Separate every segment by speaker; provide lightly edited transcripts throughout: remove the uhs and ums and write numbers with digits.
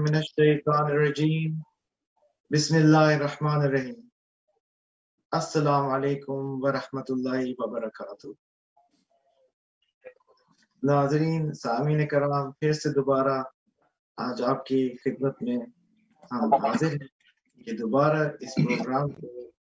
Speaker 1: من الشیطان الرجیم بسم اللہ الرحمن الرحیم السلام علیکم ورحمۃ اللہ وبرکاتہ۔ ناظرین سامعین کرام، پھر سے دوبارہ آج آپ کی خدمت میں ہم حاضر ہیں کہ دوبارہ اس پروگرام کو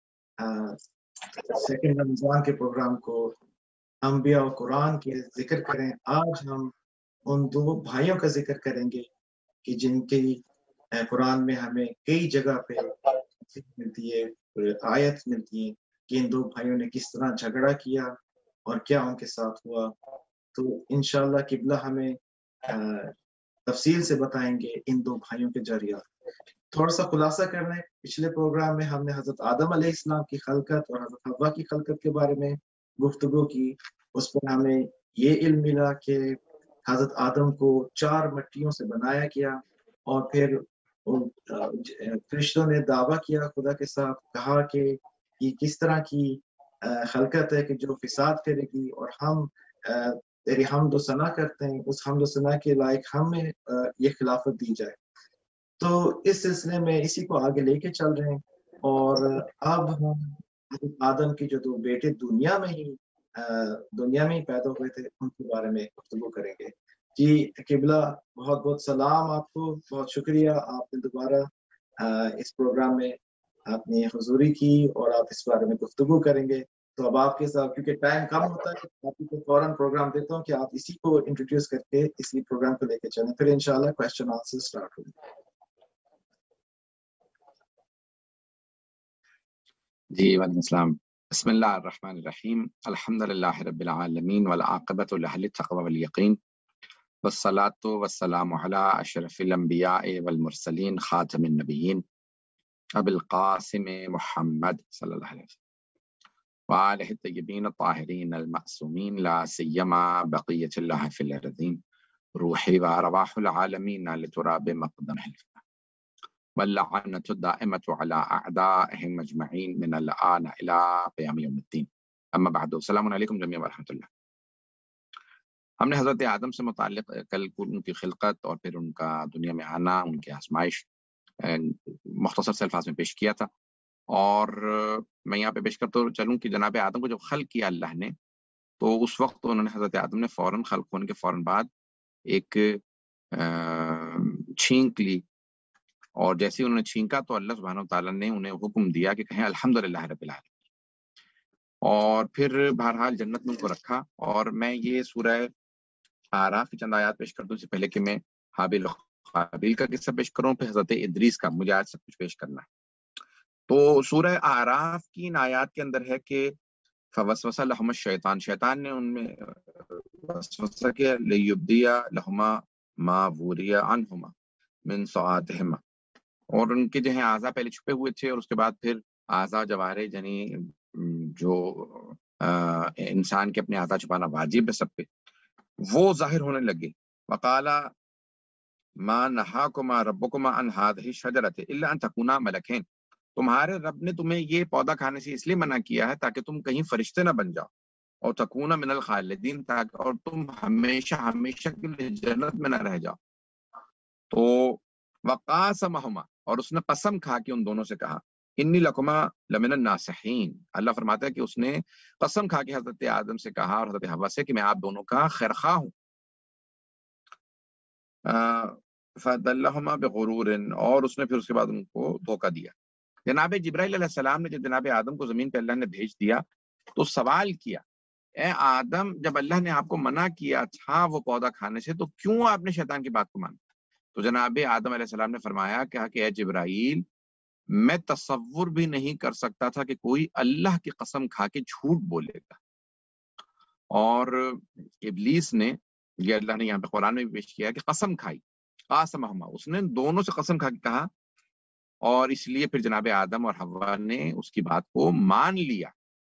Speaker 1: سیکنڈ رمضان کے پروگرام کو انبیاء و قرآن کے ذکر کریں۔ آج ہم ان دو بھائیوں کا ذکر کریں گے کہ جن کی قرآن میں ہمیں کئی جگہ پہ ملتی ہے، آیت ملتی ہے کہ ان دو بھائیوں نے کس طرح جھگڑا کیا اور کیا ان کے ساتھ ہوا۔ تو انشاءاللہ قبلہ ہمیں تفصیل سے بتائیں گے ان دو بھائیوں کے ذریعہ۔ تھوڑا سا خلاصہ کرنے، پچھلے پروگرام میں ہم نے حضرت آدم علیہ السلام کی خلقت اور حضرت حوا کی خلقت کے بارے میں گفتگو کی۔ اس پر ہمیں یہ علم ملا کہ حضرت آدم کو 4 مٹیوں سے بنایا گیا، اور پھر فرشتوں نے دعویٰ کیا خدا کے ساتھ، کہا کہ یہ کس طرح کی خلقت ہے کہ جو فساد کرے گی، اور ہم تیری حمد و ثنا کرتے ہیں، اس حمد و ثنا کے لائق ہمیں یہ خلافت دی جائے۔ تو اس سلسلے میں اسی کو آگے لے کے چل رہے ہیں، اور اب ہم حضرت آدم کے جو 2 بیٹے دنیا میں ہی پیدا ہوئے تھے ان کے بارے میں گفتگو کریں گے۔ جی قبلہ، بہت بہت سلام آپ کو، بہت شکریہ آپ نے دوبارہ اس پروگرام میں آپ نے حضوری کی اور آپ اس بارے میں گفتگو کریں گے۔ تو اب آپ کے ساتھ کیونکہ ٹائم کم ہوتا ہے، آپ کو فوراً پروگرام دیتا ہوں کہ آپ اسی کو انٹروڈیوس کر کے اسی پروگرام کو لے کے چلیں، پھر انشاءاللہ کوسچن آنسر سٹارٹ ہوگی۔
Speaker 2: جی وعلیکم السلام۔ بسم اللہ الرحمن الرحیم، الحمد للہ رب العالمین والعاقبۃ لأہل التقوی والیقین، والصلاة والسلام علی اشرف الانبیاء والمرسلین، خاتم النبیین، ابی القاسم محمد صلی اللہ علیہ وسلم وآلہ الطیبین الطاہرین المعصومین، لا سیما بقیۃ اللہ فی الارضین، روحی وارواح العالمین لتراب مقدمہ واللعنۃ الدائمۃ علی اعدائہم اجمعین من الآن الی قیام یوم الدین، اما بعد، السلام علیکم جميعا ورحمۃ اللہ۔ ہم نے حضرت آدم سے متعلق کل ان کی خلقت اور پھر ان کا دنیا میں آنا، ان کی آزمائش مختصر سے الفاظ میں پیش کیا تھا، اور میں یہاں پہ پیش کرتا چلوں کہ جناب آدم کو جب خلق کیا اللہ نے، تو اس وقت انہوں نے حضرت آدم نے فوراً خلق ہونے کے فوراً بعد ایک چھینک لی، اور جیسے انہوں نے چھینکا تو اللہ سبحانہ وتعالیٰ نے انہیں حکم دیا کہ کہیں الحمدللہ رب العالمین، اور پھر بہرحال جنت میں ان کو رکھا۔ اور میں یہ سورہ اعراف کی چند آیات پیش کر دوں، اس سے پہلے کہ میں حابیل و قابیل کا قصہ پیش کروں، پھر حضرت ادریس کا مجھے آج سب کچھ پیش کرنا ہے۔ تو سورہ اعراف کی ان آیات کے اندر ہے کہ فوسوس لہما الشیطان، شیطان نے ان میں وسوسہ کیا، لیبدی لہما ما وری عنہما من سوآتہما، اور ان کے جو ہیں اعضاء پہلے چھپے ہوئے تھے، اور اس کے بعد پھر اعضاء جوارے، یعنی جو انسان کے اپنے اعضاء چھپانا واجب ہے سب پہ، وہ ظاہر ہونے لگے۔ وقالا ما نہاکما ربکما عن ہذہ الشجرۃ الا ان تکونا ملکین، تمہارے رب نے تمہیں یہ پودا کھانے سے اس لیے منع کیا ہے تاکہ تم کہیں فرشتے نہ بن جاؤ، اور تکونا من الخالدین، اور تم ہمیشہ ہمیشہ کے لیے جنت میں نہ رہ جاؤ۔ تو وقاسمہما، اور اس نے قسم کھا کے ان دونوں سے کہا، انی لکما لمن الناصحین، اللہ فرماتا ہے کہ اس نے قسم کھا کے حضرت آدم سے کہا اور حضرت حوا سے کہ میں آپ دونوں کا خیرخواہ ہوں۔ فدلہما بغرور، اور اس نے پھر اس کے بعد ان کو دھوکہ دیا۔ جناب جبرائیل علیہ السلام نے جب جناب آدم کو زمین پہ اللہ نے بھیج دیا تو سوال کیا، اے آدم، جب اللہ نے آپ کو منع کیا تھا وہ پودا کھانے سے تو کیوں آپ نے شیطان کی بات کو مانا؟ تو جناب آدم علیہ السلام نے فرمایا کہ اے جبرائیل، میں تصور بھی نہیں کر سکتا تھا کہ کوئی اللہ کی قسم کھا کے جھوٹ بولے گا۔ اور ابلیس نے، یہ اللہ نے یہاں پہ قرآن میں بھی پیش کیا کہ قسم کھائی، قاسمہما، اس نے دونوں سے قسم کھا کے کہا، اور اس لیے پھر جناب آدم اور حوا نے اس کی بات کو مان لیا،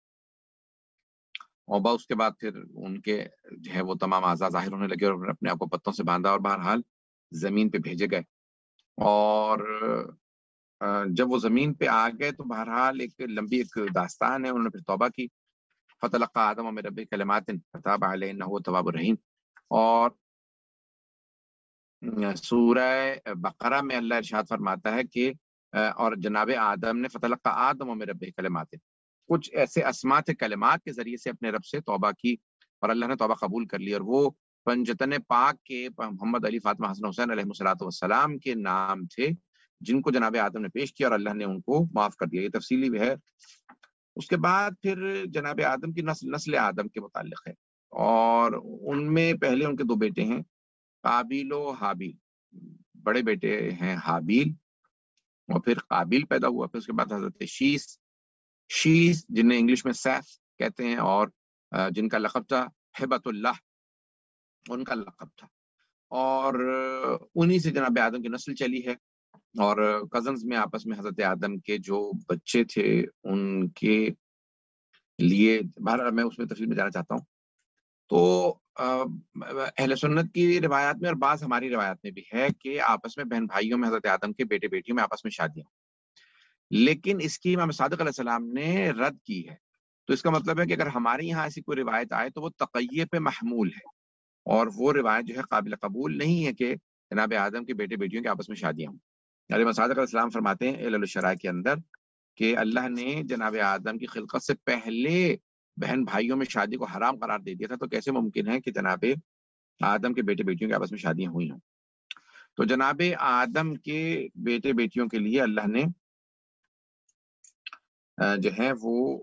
Speaker 2: اور اس کے بعد پھر ان کے جو ہے وہ تمام اعضاء ظاہر ہونے لگے اور اپنے آپ کو پتوں سے باندھا، اور بہرحال زمین پہ بھیجے گئے۔ اور جب وہ زمین پہ آ گئے تو بہرحال ایک لمبی ایک داستان ہے، انہوں نے پھر توبہ کی، فتلقى آدم من ربه کلمات فتاب علیہ انہ هو التواب الرحیم، اور سورہ بقرہ میں اللہ ارشاد فرماتا ہے کہ اور جناب آدم نے فتلقى آدم من ربہ کلمات، کچھ ایسے اسماء تھے کلمات کے ذریعے سے اپنے رب سے توبہ کی اور اللہ نے توبہ قبول کر لی، اور وہ پنجتن پاک کے محمد علی فاطمہ حسن حسین علیہ الصلوۃ والسلام کے نام تھے جن کو جناب آدم نے پیش کیا اور اللہ نے ان کو معاف کر دیا۔ یہ تفصیلی بھی ہے۔ اس کے بعد پھر جناب آدم کی نسل آدم کے متعلق ہے، اور ان میں پہلے ان کے دو بیٹے ہیں، قابیل و حابیل۔ بڑے بیٹے ہیں حابیل، اور پھر قابیل پیدا ہوا، پھر اس کے بعد حضرت شیس جنہیں انگلش میں سیف کہتے ہیں، اور جن کا لقب تھا ہبت اللہ، ان کا لقب تھا، اور انہی سے جناب آدم کی نسل چلی ہے۔ اور کزنز میں آپس میں حضرت آدم کے جو بچے تھے ان کے لیے، بہرحال میں اس میں تفصیل میں جانا چاہتا ہوں۔ تو اہل سنت کی روایات میں اور بعض ہماری روایات میں بھی ہے کہ آپس میں بہن بھائیوں میں حضرت آدم کے بیٹے بیٹیوں میں آپس میں شادیاں، لیکن اس کی امام صادق علیہ السلام نے رد کی ہے۔ تو اس کا مطلب ہے کہ اگر ہمارے یہاں ایسی کوئی روایت آئے تو وہ تقیہ پہ محمول ہے، اور وہ روایت جو ہے قابل قبول نہیں ہے کہ جناب آدم کے بیٹے بیٹیوں کے آپس میں شادیاں ہوں۔ امام صادق علیہ السلام فرماتے ہیں علل الشرائع کے اندر کہ اللہ نے جناب آدم کی خلقت سے پہلے بہن بھائیوں میں شادی کو حرام قرار دے دیا تھا، تو کیسے ممکن ہے کہ جناب آدم کے بیٹے بیٹیوں کے آپس میں شادیاں ہوئی ہوں؟ تو جناب آدم کے بیٹے بیٹیوں کے لیے اللہ نے جو ہے وہ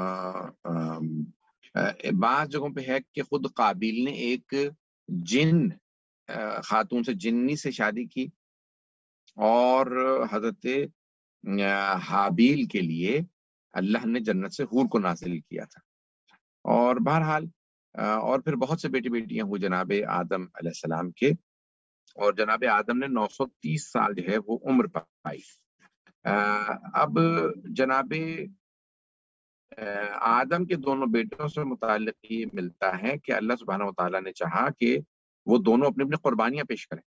Speaker 2: بعض جگہوں پہ ہے کہ خود قابیل نے ایک جن خاتون سے، جنی سے شادی کی، اور حضرت حابیل کے لیے اللہ نے جنت سے حور کو نازل کیا تھا۔ اور بہرحال اور پھر بہت سے بیٹی بیٹیاں ہوئی جناب آدم علیہ السلام کے، اور جناب آدم نے 930 سال جو ہے وہ عمر پائی۔ اب جناب آدم کے دونوں بیٹوں سے متعلق یہ ملتا ہے کہ اللہ سبحانہ وتعالیٰ نے چاہا کہ وہ دونوں اپنی اپنی قربانیاں پیش کریں،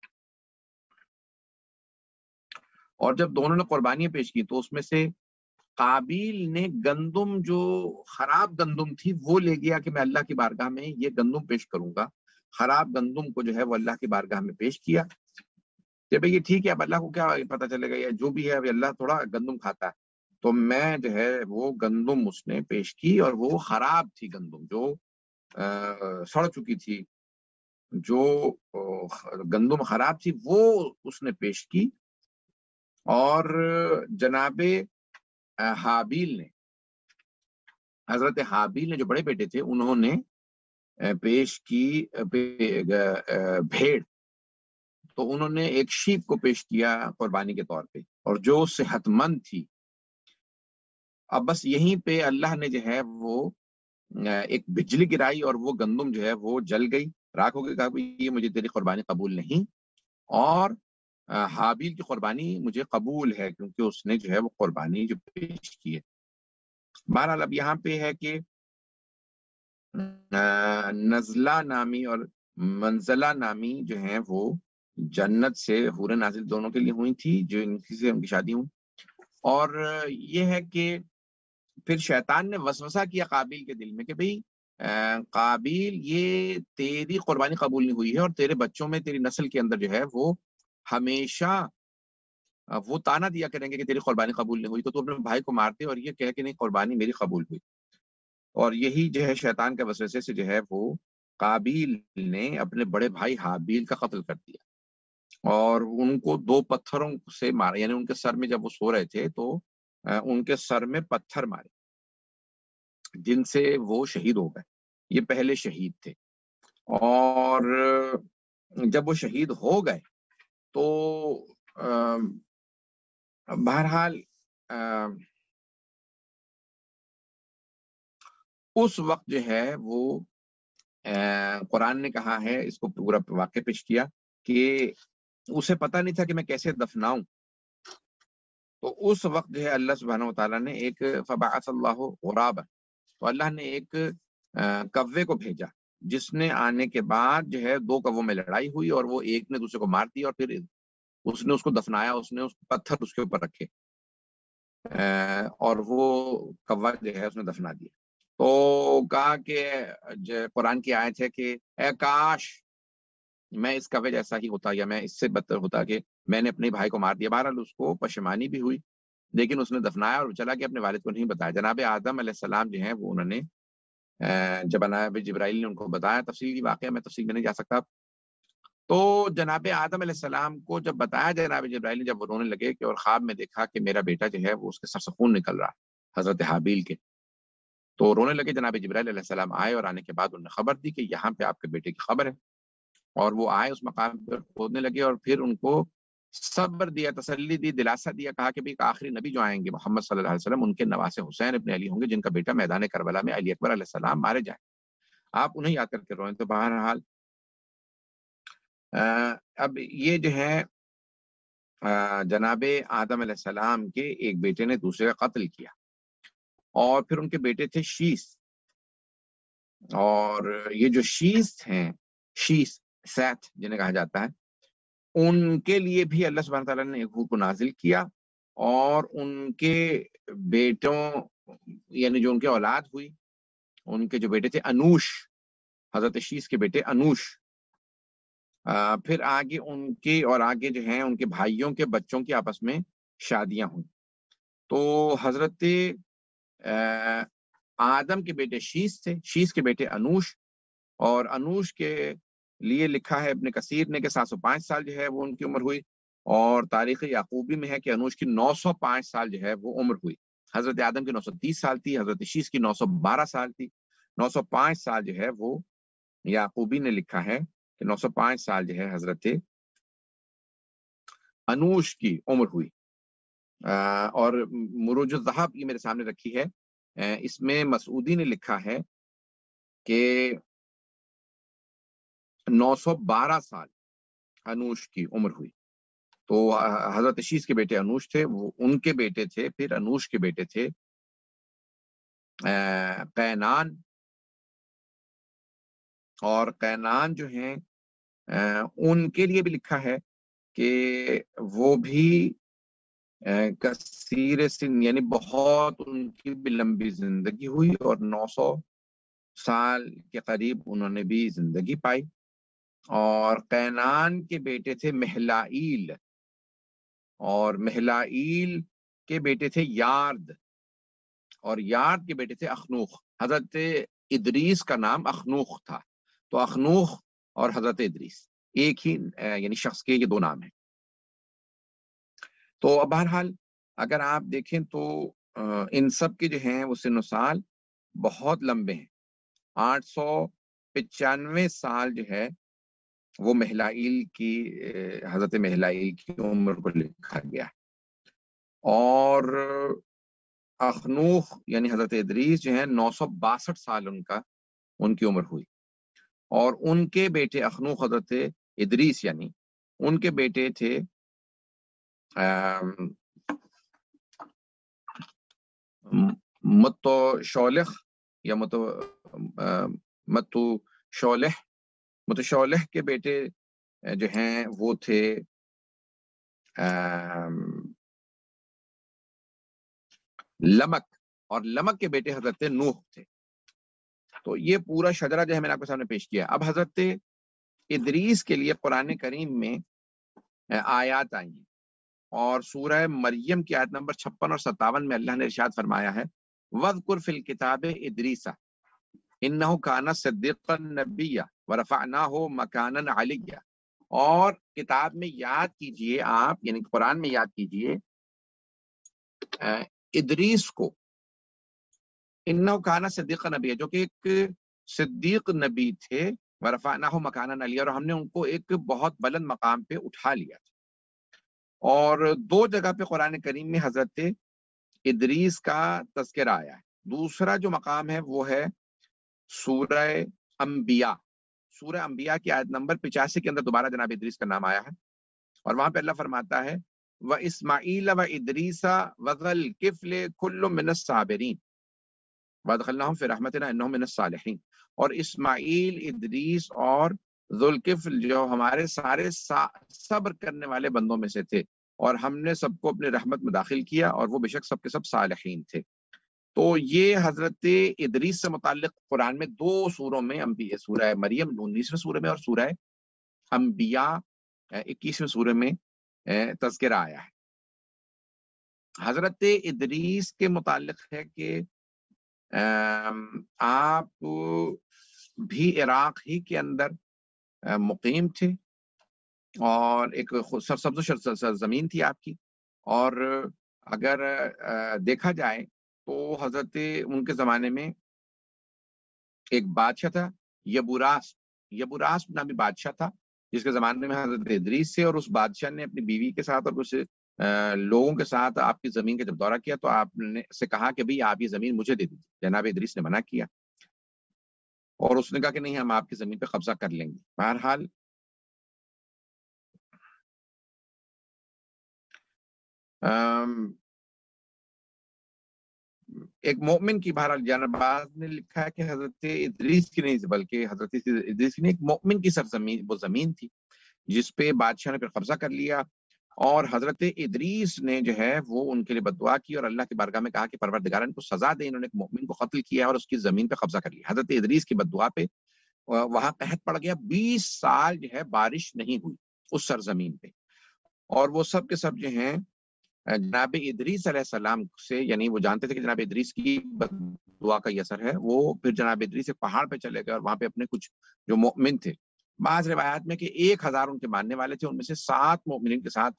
Speaker 2: اور جب دونوں نے قربانیاں پیش کی تو اس میں سے قابیل نے گندم، جو خراب گندم تھی، وہ لے گیا کہ میں اللہ کی بارگاہ میں یہ گندم پیش کروں گا۔ خراب گندم کو جو ہے وہ اللہ کی بارگاہ میں پیش کیا کہ بھئی یہ ٹھیک ہے، اب اللہ کو کیا پتہ چلے گا، یا جو بھی ہے اب اللہ تھوڑا گندم کھاتا ہے، تو میں جو ہے وہ گندم اس نے پیش کی، اور وہ خراب تھی گندم، جو سڑ چکی تھی، جو گندم خراب تھی وہ اس نے پیش کی۔ اور جناب حابیل نے، حضرت حابیل نے جو بڑے بیٹے تھے، انہوں نے پیش کی بھیڑ، تو انہوں نے ایک شیپ کو پیش کیا قربانی کے طور پہ، اور جو صحت مند تھی۔ اب بس یہیں پہ اللہ نے جو ہے وہ ایک بجلی گرائی، اور وہ گندم جو ہے وہ جل گئی، راکھ ہو گئی، کہا یہ مجھے تیری قربانی قبول نہیں، اور حابیل کی قربانی مجھے قبول ہے، کیونکہ اس نے جو ہے وہ قربانی جو پیش کی ہے۔ بہرحال اب یہاں پہ ہے کہ نزلہ نامی اور منزلہ نامی جو ہیں وہ جنت سے حور نازل دونوں کے لیے ہوئی تھی، جو ان سے ان کی شادی ہوئی۔ اور یہ ہے کہ پھر شیطان نے وسوسہ کیا قابیل کے دل میں کہ بھئی قابیل، یہ تیری قربانی قبول نہیں ہوئی ہے، اور تیرے بچوں میں، تیری نسل کے اندر جو ہے وہ ہمیشہ وہ تانا دیا کریں گے کہ تیری قربانی قبول نہیں ہوئی، تو اپنے بھائی کو مار دے اور یہ کہے کہ نہیں، قربانی میری قبول ہوئی۔ اور یہی جو ہے شیطان کے وسوسے سے جو ہے وہ قابیل نے اپنے بڑے بھائی حابیل کا قتل کر دیا، اور ان کو 2 پتھروں سے مارا، یعنی ان کے سر میں جب وہ سو رہے تھے تو ان کے سر میں پتھر مارے، جن سے وہ شہید ہو گئے۔ یہ پہلے شہید تھے، اور جب وہ شہید ہو گئے تو بہرحال اس وقت جو ہے وہ قرآن نے کہا ہے، اس کو پورا واقع پیش کیا کہ اسے پتہ نہیں تھا کہ میں کیسے دفناؤں، تو اس وقت جو ہے اللہ سبحانہ وتعالیٰ نے ایک فبعث اللہ غرابا، تو اللہ نے ایک کوے کو بھیجا، جس نے آنے کے بعد جو ہے 2 کووں میں لڑائی ہوئی، اور وہ ایک نے دوسرے کو مار دیا، اور پھر اس نے اس کو دفنایا، اس نے اس پتھر اس کے اوپر رکھے، اور وہ کوا جو ہے اس نے دفنا دیا۔ تو کہا کہ قرآن کی آیت ہے کہ اے کاش میں اس کا جیسا ہی ہوتا یا میں اس سے بدتر ہوتا کہ میں نے اپنے بھائی کو مار دیا. بہرحال اس کو پشیمانی بھی ہوئی لیکن اس نے دفنایا اور چلا کہ اپنے والد کو نہیں بتایا. جناب آدم علیہ السلام جو ہیں وہ انہوں نے جب جناب جبرائیل نے ان کو بتایا، تفصیلی واقعہ میں تفصیل میں نہیں جا سکتا، تو جناب آدم علیہ السلام کو جب بتایا جناب جبرائیل نے، جب وہ رونے لگے کہ اور خواب میں دیکھا کہ میرا بیٹا جو ہے وہ اس کے سر سے خون نکل رہا حضرت حابیل کے، تو رونے لگے. جناب جبرائیل علیہ السلام آئے اور آنے کے بعد انہوں نے خبر دی کہ یہاں پہ آپ کے بیٹے کی خبر ہے. اور وہ آئے اس مقام پر کھودنے لگے اور پھر ان کو صبر دیا، تسلی دی، دلاسا دیا، کہا کہ ایک آخری نبی جو آئیں گے محمد صلی اللہ علیہ وسلم، ان کے نواسے حسین ابن علی ہوں گے جن کا بیٹا میدان کربلا میں علی اکبر علیہ السلام مارے جائیں. آپ انہیں یاد کر کے روئیں. تو بہرحال اب یہ جو ہے جناب آدم علیہ السلام کے ایک بیٹے نے دوسرے کا قتل کیا، اور پھر ان کے بیٹے تھے شیس. اور یہ جو شیس ہیں، شیس سیت جنہیں کہا جاتا ہے، ان کے لیے بھی اللہ سبحانہ تعالیٰ نے ایک حکم نازل کیا، اور ان کے بیٹوں یعنی جو ان کے اولاد ہوئی، ان کے جو بیٹے تھے انوش، حضرت شیس کے بیٹے انوش، پھر آگے ان کے اور آگے جو ہیں ان کے بھائیوں کے بچوں کی آپس میں شادیاں ہوئی. تو حضرت آدم کے بیٹے شیس تھے، شیس کے بیٹے انوش، اور انوش کے لیے لکھا ہے ابن کثیر نے کہ 705 سال جو ہے وہ ان کی عمر ہوئی، اور تاریخ یعقوبی میں ہے کہ انوش کی 905 سال جو ہے وہ عمر ہوئی. حضرت آدم کی 930 سال تھی، حضرت شیس کی 912 سال تھی. 905 سال جو ہے وہ یعقوبی نے لکھا ہے کہ 905 سال جو ہے حضرت انوش کی عمر ہوئی. اور مروج الذہب یہ میرے سامنے رکھی ہے، اس میں مسعودی نے لکھا ہے کہ 912 سال انوش کی عمر ہوئی. تو حضرت شیس کے بیٹے انوش تھے، وہ ان کے بیٹے تھے، پھر انوش کے بیٹے تھے قینان، اور قینان جو ہیں ان کے لیے بھی لکھا ہے کہ وہ بھی کثیر سن یعنی بہت ان کی بھی لمبی زندگی ہوئی، اور 900 سال کے قریب انہوں نے بھی زندگی پائی. اور قینان کے بیٹے تھے مہلائیل، اور مہلائیل کے بیٹے تھے یارد، اور یارد کے بیٹے تھے اخنوخ. حضرت ادریس کا نام اخنوخ تھا، تو اخنوخ اور حضرت ادریس ایک ہی یعنی شخص کے یہ دو نام ہیں. تو بہرحال اگر آپ دیکھیں تو ان سب کے جو ہیں وہ سن و سال بہت لمبے ہیں. 895 سال جو ہے وہ مہلائیل کی حضرت مہلائیل کی عمر کو لکھا گیا ہے، اور اخنوخ یعنی حضرت ادریس جو ہیں 962 سال ان کی عمر ہوئی. اور ان کے بیٹے اخنوخ حضرت ادریس یعنی ان کے بیٹے تھے متو شولخ یا متو شولح کے بیٹے جو ہیں وہ تھے لمک، اور لمک کے بیٹے حضرت نوح تھے. تو یہ پورا شجرہ جو ہے میں نے آپ کے سامنے پیش کیا. اب حضرت ادریس کے لیے قرآن کریم میں آیات آئی ہیں، اور سورہ مریم کی آیت نمبر 56 اور 57 میں اللہ نے ارشاد فرمایا ہے وَذْكُرْ فِي الْكِتَابِ إِدْرِيسَ إِنَّهُ كَانَ صِدِّيقًا نَبِيًّا وَرَفَعْنَاهُ مَكَانًا عَلِيًّا. اور کتاب میں یاد کیجئے آپ، یعنی قرآن میں یاد کیجئے ادریس کو، انہو کانا صدیق نبی، جو کہ ایک صدیق نبی تھے، ورفعناہ مکانا علی، اور ہم نے ان کو ایک بہت بلند مقام پہ اٹھا لیا تھا. اور دو جگہ پہ قرآن کریم میں حضرت ادریس کا تذکرہ آیا ہے. دوسرا جو مقام ہے وہ ہے سورہ انبیاء. سورہ انبیاء کی آیت نمبر 85 کے اندر دوبارہ جناب ادریس کا نام آیا ہے، اور وہاں پہ اللہ فرماتا ہے وَإِسْمَعِيلَ وَإِدْرِيسَ وَذَا الْكِفْلِ كُلٌّ مِّنَ الصَّابِرِينَ وَأَدْخَلْنَاهُمْ فِي رَحْمَتِنَا إِنَّهُمْ مِنَ الصَّالِحِينَ. اور اسماعیل، ادریس اور ذوالکفل جو ہمارے سارے صبر کرنے والے بندوں میں سے تھے، اور ہم نے سب کو اپنی رحمت میں داخل کیا، اور وہ بے شک سب کے سب صالحین تھے. تو یہ حضرت ادریس سے متعلق قرآن میں دو سوروں میں سورہ مریم 19ویں سورے میں اور سورہ انبیاء 21ویں سورہ میں تذکرہ آیا ہے۔ حضرت ادریس کے متعلق ہے کہ آپ بھی عراق ہی کے اندر مقیم تھے اور ایک سرسبز زمین تھی آپ کی، اور اگر دیکھا جائے تو حضرت ان کے زمانے میں ایک بادشاہ تھا یبوراس نامی بادشاہ تھا، جس کے زمانے میں حضرت ادریس سے، اور اس بادشاہ نے اپنی بیوی کے ساتھ اور کچھ لوگوں کے ساتھ آپ کی زمین کا جب دورہ کیا تو آپ نے سے کہا کہ بھئی آپ یہ زمین مجھے دے دیجیے۔ جناب ادریس نے منع کیا اور اس نے کہا کہ نہیں، ہم آپ کی زمین پہ قبضہ کر لیں گے۔ بہرحال ایک مومن کی، بہرحال جانباز نے لکھا ہے کہ حضرت ادریس کی نہیں بلکہ حضرت ادریس کی نہیں، ایک مومن کی سرزمین وہ زمین تھی جس پہ بادشاہ نے پھر قبضہ کر لیا، اور حضرت ادریس نے جو ہے وہ ان کے لیے بد دعا کی اور اللہ کی بارگاہ میں کہا کہ پروردگار ان کو سزا دے، انہوں نے ایک مومن کو قتل کیا اور اس کی زمین پہ قبضہ کر لیا۔ حضرت ادریس کی بد دعا پہ وہاں قحط پڑ گیا، 20 سال جو ہے بارش نہیں ہوئی اس سرزمین پہ، اور وہ سب کے سب جو ہیں جناب ادریس علیہ السلام سے، یعنی وہ جانتے تھے کہ جناب ادریس کی دعا کا یہ اثر ہے، وہ پھر جناب ادریس ایک پہاڑ پہ چلے گئے اور وہاں پہ اپنے کچھ جو مؤمن تھے، بعض روایات میں کہ 1000 ان کے ماننے والے تھے، ان میں سے 7 مؤمنین کے ساتھ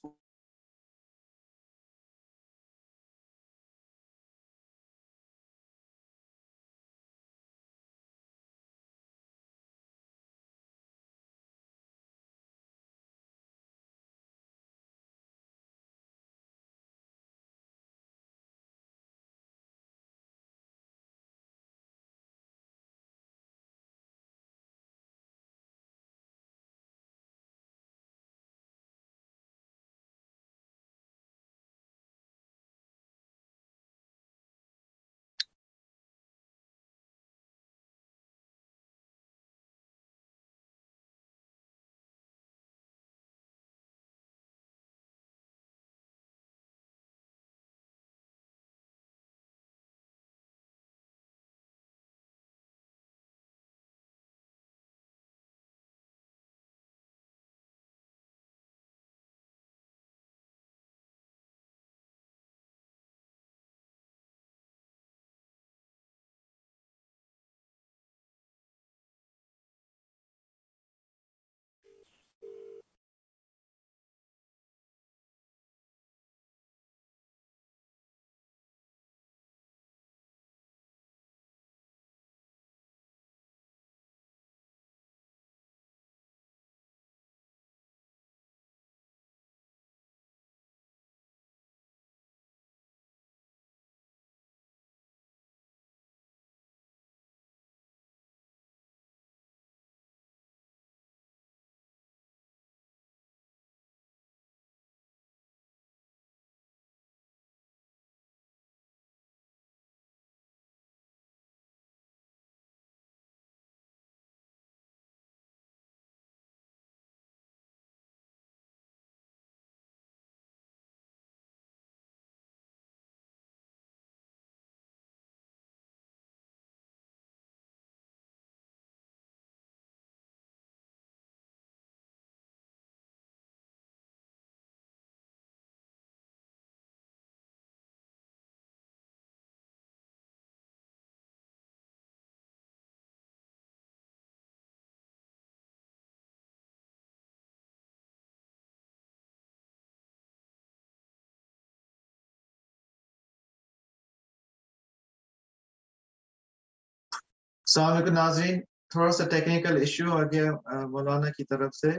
Speaker 1: السلام علیکم ناظرین، تھوڑا سا ٹیکنیکل ایشو آ گیا مولانا کی طرف سے،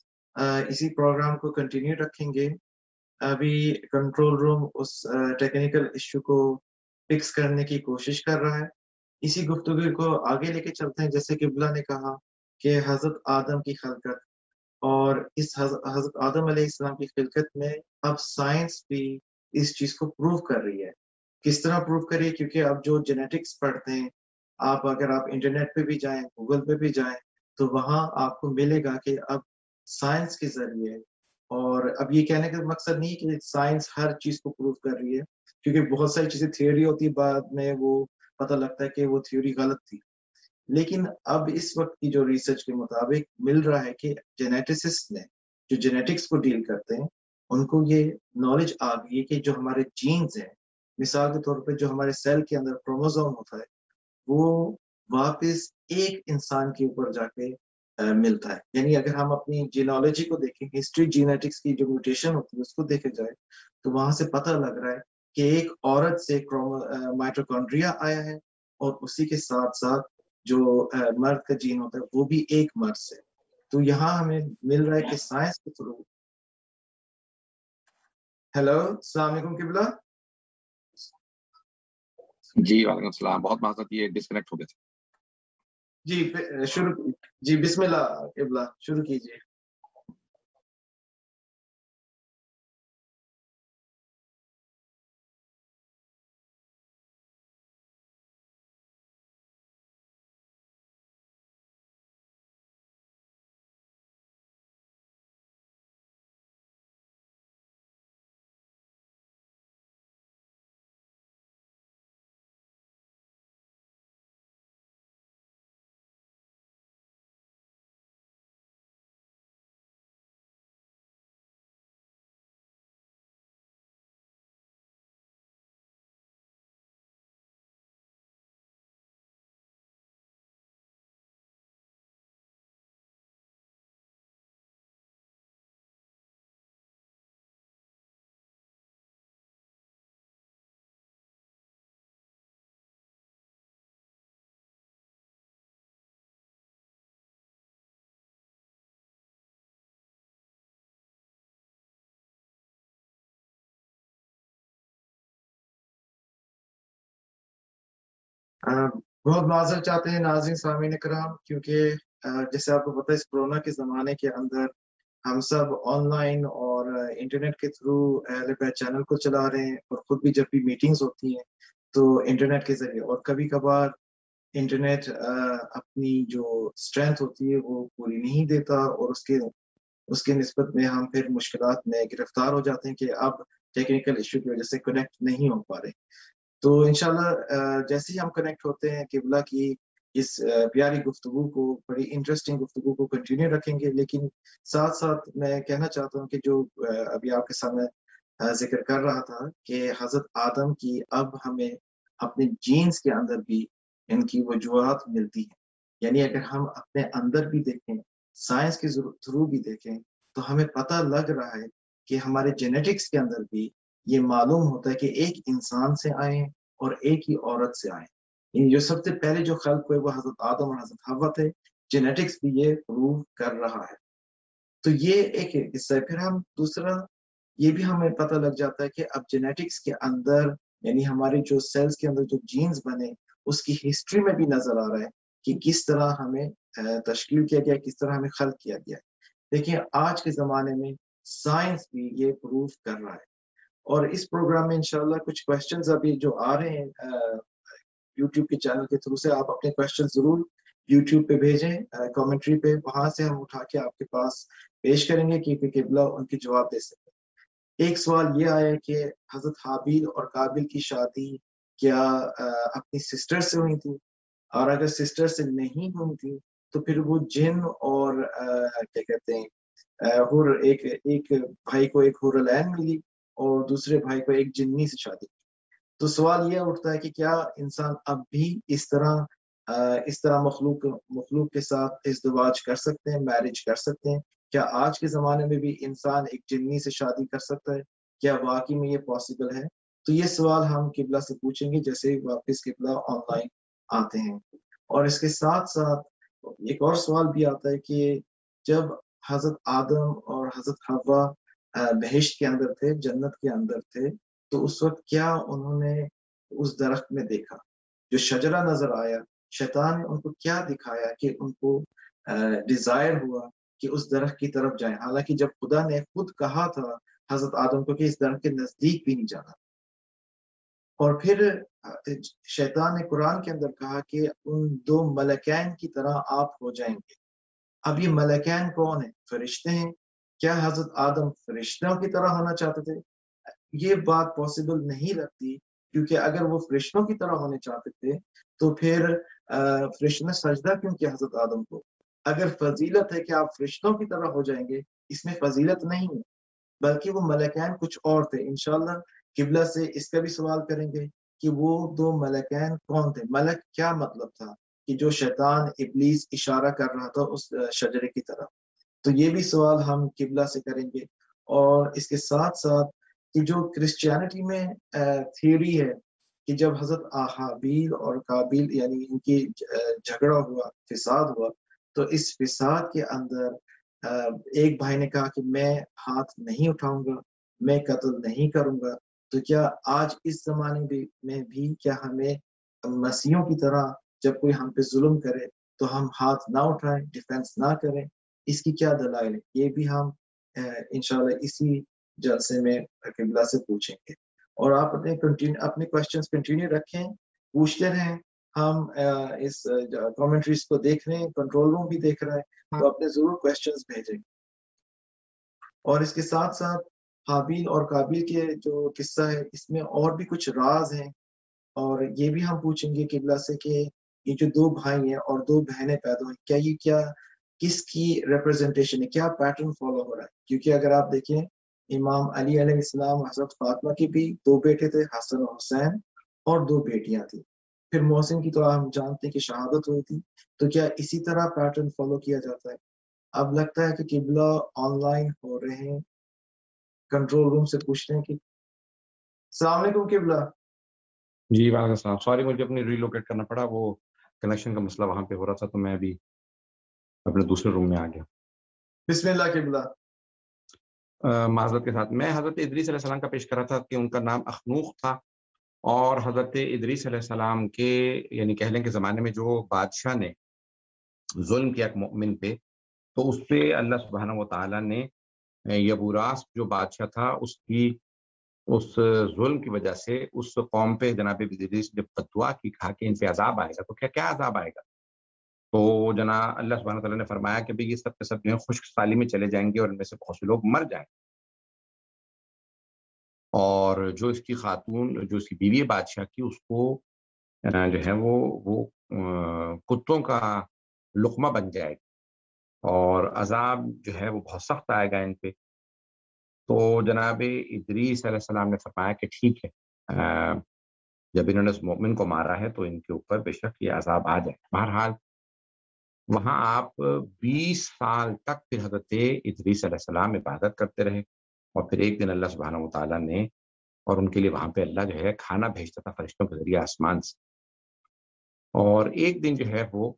Speaker 1: اسی پروگرام کو کنٹینیو رکھیں گے۔ ابھی کنٹرول روم اس ٹیکنیکل ایشو کو فکس کرنے کی کوشش کر رہا ہے۔ اسی گفتگو کو آگے لے کے چلتے ہیں، جیسے کہ بلا نے کہا کہ حضرت آدم کی خلقت، اور اس حضرت آدم علیہ السلام کی خلقت میں اب سائنس بھی اس چیز کو پروو کر رہی ہے۔ کس طرح پروو کر رہی ہے؟ کیونکہ اب جو جینیٹکس پڑھتے ہیں، اگر آپ انٹرنیٹ پہ بھی جائیں، گوگل پہ بھی جائیں، تو وہاں آپ کو ملے گا کہ اب سائنس کے ذریعے، اور اب یہ کہنے کا مقصد نہیں کہ سائنس ہر چیز کو پروو کر رہی ہے، کیونکہ بہت ساری چیزیں تھیوری ہوتی ہے، بعد میں وہ پتہ لگتا ہے کہ وہ تھیوری غلط تھی، لیکن اب اس وقت کی جو ریسرچ کے مطابق مل رہا ہے کہ جینیٹسسٹ نے جو جینیٹکس کو ڈیل کرتے ہیں ان کو یہ نالج آ گئی ہے کہ جو ہمارے جینز ہیں، مثال کے طور پہ جو ہمارے سیل کے اندر کروموزوم ہوتا ہے وہ واپس ایک انسان کے اوپر جا کے ملتا ہے. یعنی اگر ہم اپنی جینالوجی کو دیکھیں، ہسٹری جینیٹکس کی جو میوٹیشن ہوتی ہے اس کو دیکھا جائے تو وہاں سے پتہ لگ رہا ہے کہ ایک عورت سے مائٹوکونڈریا آیا ہے اور اسی کے ساتھ ساتھ جو مرد کا جین ہوتا ہے وہ بھی ایک مرد سے. تو یہاں ہمیں مل رہا ہے کہ سائنس کے تھرو. ہیلو، السلام علیکم قبلہ.
Speaker 2: جی وعلیکم السلام. بہت معذرت، یہ ڈسکنیکٹ ہو گیا تھا.
Speaker 1: جی شروع. جی بسم اللہ قبلہ، شروع کیجیے. بہت معذرت چاہتے ہیں ناظرین سامعین کرام، کیونکہ جیسے آپ کو پتہ ہے اس کورونا کے زمانے کے اندر ہم سب آن لائن اور انٹرنیٹ کے تھرو چینل کو چلا رہے ہیں، اور خود بھی جب بھی میٹنگز ہوتی ہیں تو انٹرنیٹ کے ذریعے، اور کبھی کبھار انٹرنیٹ اپنی جو اسٹرینتھ ہوتی ہے وہ پوری نہیں دیتا، اور اس کے نسبت میں ہم پھر مشکلات میں گرفتار ہو جاتے ہیں کہ اب ٹیکنیکل ایشو کی وجہ سے کنیکٹ نہیں ہو پا رہے. تو انشاءاللہ جیسے ہی ہم کنیکٹ ہوتے ہیں قبلہ کی اس پیاری گفتگو کو، بڑی انٹرسٹنگ گفتگو کو کنٹینیو رکھیں گے. لیکن ساتھ ساتھ میں کہنا چاہتا ہوں کہ جو ابھی آپ کے سامنے ذکر کر رہا تھا کہ حضرت آدم کی اب ہمیں اپنے جینز کے اندر بھی ان کی وجوہات ملتی ہیں. یعنی اگر ہم اپنے اندر بھی دیکھیں، سائنس کے تھرو بھی دیکھیں، تو ہمیں پتہ لگ رہا ہے کہ ہمارے جینیٹکس کے اندر بھی یہ معلوم ہوتا ہے کہ ایک انسان سے آئے اور ایک ہی عورت سے آئے. جو سب سے پہلے جو خلق ہوئے وہ حضرت آدم اور حضرت حوا تھے. جینیٹکس بھی یہ پروو کر رہا ہے. تو یہ ایک حصہ ہے. پھر ہم دوسرا یہ بھی ہمیں پتہ لگ جاتا ہے کہ اب جینیٹکس کے اندر، یعنی ہمارے جو سیلز کے اندر جو جینز بنے اس کی ہسٹری میں بھی نظر آ رہا ہے کہ کس طرح ہمیں تشکیل کیا گیا، کس طرح ہمیں خلق کیا گیا. دیکھیں آج کے زمانے میں سائنس بھی یہ پروو کر رہا ہے. اور اس پروگرام میں انشاءاللہ کچھ کوسچنز ابھی جو آ رہے ہیں یوٹیوب کے چینل کے تھرو سے، آپ اپنے کوسچن ضرور یوٹیوب پہ بھیجیں کامنٹری پہ، وہاں سے ہم اٹھا کے آپ کے پاس پیش کریں گے کہ قبلہ ان کی جواب دے سکیں. ایک سوال یہ آیا کہ حضرت حابیل اور قابل کی شادی کیا اپنی سسٹر سے ہوئی تھی؟ اور اگر سسٹر سے نہیں ہوئی تھی تو پھر وہ جن اور کیا کہتے ہیں ایک بھائی کو ایک حور العین ملی اور دوسرے بھائی کو ایک جنی سے شادی کی. تو سوال یہ اٹھتا ہے کہ کیا انسان اب بھی اس طرح مخلوق کے ساتھ ازدواج کر سکتے ہیں، میرج کر سکتے ہیں؟ کیا آج کے زمانے میں بھی انسان ایک جنی سے شادی کر سکتا ہے؟ کیا واقعی میں یہ پاسبل ہے؟ تو یہ سوال ہم قبلہ سے پوچھیں گے جیسے واپس قبلہ آن لائن آتے ہیں. اور اس کے ساتھ ساتھ ایک اور سوال بھی آتا ہے کہ جب حضرت آدم اور حضرت حوا بہشت کے اندر تھے، جنت کے اندر تھے، تو اس وقت کیا انہوں نے اس درخت میں دیکھا جو شجرہ نظر آیا؟ شیطان نے ان کو کیا دکھایا کہ ان کو ڈیزائر ہوا کہ اس درخت کی طرف جائیں، حالانکہ جب خدا نے خود کہا تھا حضرت آدم کو کہ اس درخت کے نزدیک بھی نہیں جانا. اور پھر شیطان نے قرآن کے اندر کہا کہ ان دو ملکین کی طرح آپ ہو جائیں گے. اب یہ ملکین کون ہیں؟ فرشتے ہیں. کیا حضرت آدم فرشتوں کی طرح ہونا چاہتے تھے؟ یہ بات پاسبل نہیں لگتی کیونکہ اگر وہ فرشتوں کی طرح ہونے چاہتے تھے تو پھر فرشتوں نے سجدہ کیوں کیا حضرت آدم کو؟ اگر فضیلت ہے کہ آپ فرشتوں کی طرح ہو جائیں گے، اس میں فضیلت نہیں ہے، بلکہ وہ ملکین کچھ اور تھے۔ انشاءاللہ قبلہ سے اس کا بھی سوال کریں گے کہ وہ دو ملکین کون تھے، ملک کیا مطلب تھا، کہ جو شیطان ابلیس اشارہ کر رہا تھا اس شجرے کی طرف، تو یہ بھی سوال ہم قبلہ سے کریں گے۔ اور اس کے ساتھ ساتھ کہ جو کرسچینٹی میں تھیوری ہے کہ جب حضرت حابیل اور قابیل یعنی ان کی جھگڑا ہوا، فساد ہوا، تو اس فساد کے اندر ایک بھائی نے کہا کہ میں ہاتھ نہیں اٹھاؤں گا، میں قتل نہیں کروں گا، تو کیا آج اس زمانے میں بھی کیا ہمیں مسیحوں کی طرح جب کوئی ہم پہ ظلم کرے تو ہم ہاتھ نہ اٹھائیں، ڈیفینس نہ کریں؟ اس کی کیا دلائل ہے؟ یہ بھی ہم انشاءاللہ اسی جلسے میں قبلہ سے پوچھیں گے۔ اور آپ اپنے کوشچنز کنٹینیو رکھیں، پوچھتے رہیں، ہم اس کامنٹریز کو دیکھ رہے ہیں، کنٹرول روم بھی دیکھ رہا ہے، تو اپنے ضرور کوشچنز بھیجیں۔ اور اس کے ساتھ ساتھ حابیل اور قابیل کے جو قصہ ہے اس میں اور بھی کچھ راز ہیں، اور یہ بھی ہم پوچھیں گے قبلہ سے کہ یہ جو دو بھائی ہیں اور دو بہنیں پیدا ہوئی، کیا یہ کیا کس کی ریپرزنٹیشن ہے، کیا پیٹرن فالو ہو رہا ہے؟ کیونکہ اگر آپ دیکھیں امام علی علیہ السلام، حضرت فاطمہ کے بھی دو بیٹے تھے، حسن اور حسین، اور دو بیٹیاں تھیں، پھر محسن کی تو ہم جانتے ہیں کہ شہادت ہوئی تھی، تو کیا اسی طرح پیٹرن فالو کیا جاتا ہے؟ اب لگتا ہے کہ قبلہ آن لائن ہو رہے ہیں، کنٹرول روم سے پوچھتے ہیں کہ السلام علیکم قبلہ۔
Speaker 3: جی وعلیکم السلام، سوری مجھے اپنی ریلوکیٹ کرنا پڑا، وہ کنیکشن کا مسئلہ وہاں پہ ہو رہا تھا، تو میں ابھی اپنے دوسرے روم میں آ گیا۔
Speaker 1: بسم اللہ قبلہ۔
Speaker 3: معذرت کے ساتھ میں حضرت ادریس علیہ السلام کا پیش کر رہا تھا کہ ان کا نام اخنوخ تھا، اور حضرت ادریس علیہ السلام کے یعنی کہہ لیں کہ زمانے میں جو بادشاہ نے ظلم کیا ایک مؤمن پہ، تو اس پہ اللہ سبحانہ و تعالیٰ نے یبوراس جو بادشاہ تھا اس ظلم کی وجہ سے اس قوم پہ جناب ادریس جب فتوا کی، کہا کہ ان پہ عذاب آئے گا، تو کیا عذاب آئے گا؟ تو جناب اللہ سبحانہ تعالیٰ نے فرمایا کہ یہ سب کے سب جو ہے خشک سالی میں چلے جائیں گے، اور ان میں سے بہت سے لوگ مر جائیں، اور جو اس کی خاتون، جو اس کی بیوی بادشاہ کی، اس کو جو ہے وہ کتوں کا لقمہ بن جائے گا، اور عذاب جو ہے وہ بہت سخت آئے گا ان پہ۔ تو جناب ادریس علیہ السلام نے فرمایا کہ ٹھیک ہے، جب انہوں نے اس مومن کو مارا ہے تو ان کے اوپر بے شک یہ عذاب آ جائے۔ بہرحال وہاں آپ 20 سال تک پھر حضرت ادریس علیہ السلام عبادت کرتے رہے، اور پھر ایک دن اللہ سبحانہ و تعالیٰ نے، اور ان کے لیے وہاں پہ اللہ جو ہے کھانا بھیجتا تھا فرشتوں کے ذریعے آسمان سے، اور ایک دن جو ہے وہ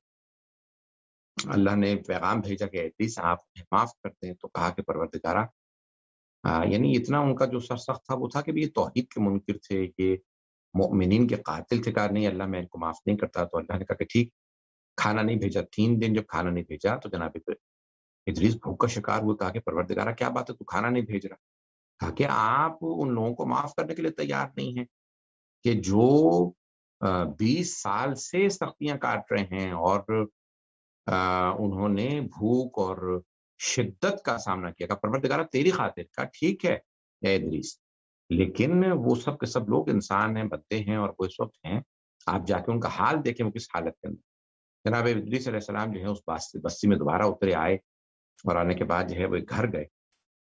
Speaker 3: اللہ نے پیغام بھیجا کہ ادریس آپ معاف کرتے ہیں، تو کہا کہ پروردگارہ، یعنی اتنا ان کا جو سر سخت تھا وہ تھا کہ یہ توحید کے منکر تھے، یہ مؤمنین کے قاتل تھے، کہا نہیں اللہ میں ان کو معاف نہیں کرتا۔ تو اللہ نے کہا کہ ٹھیک، کھانا نہیں بھیجا۔ 3 دن جب کھانا نہیں بھیجا تو جناب ادریس بھوک کا شکار ہوئے، کہا کہ پروردگارہ کیا بات ہے، تو کھانا نہیں بھیج رہا؟ کہا کہ آپ ان لوگوں کو معاف کرنے کے لیے تیار نہیں ہیں کہ جو 20 سال سے سختیاں کاٹ رہے ہیں، اور انہوں نے بھوک اور شدت کا سامنا کیا۔ کہ پروردگارہ تیری خاطر، کا ٹھیک ہے اے ادریس، لیکن وہ سب کے سب لوگ انسان ہیں، بندے ہیں، اور وہ اس وقت ہیں، آپ جا کے ان کا حال دیکھیں وہ کس حالت کے اندر۔ جناب ادریس علیہ السلام جو ہے اس بستی میں دوبارہ اترے آئے، اور آنے کے بعد جو ہے وہ ایک گھر گئے،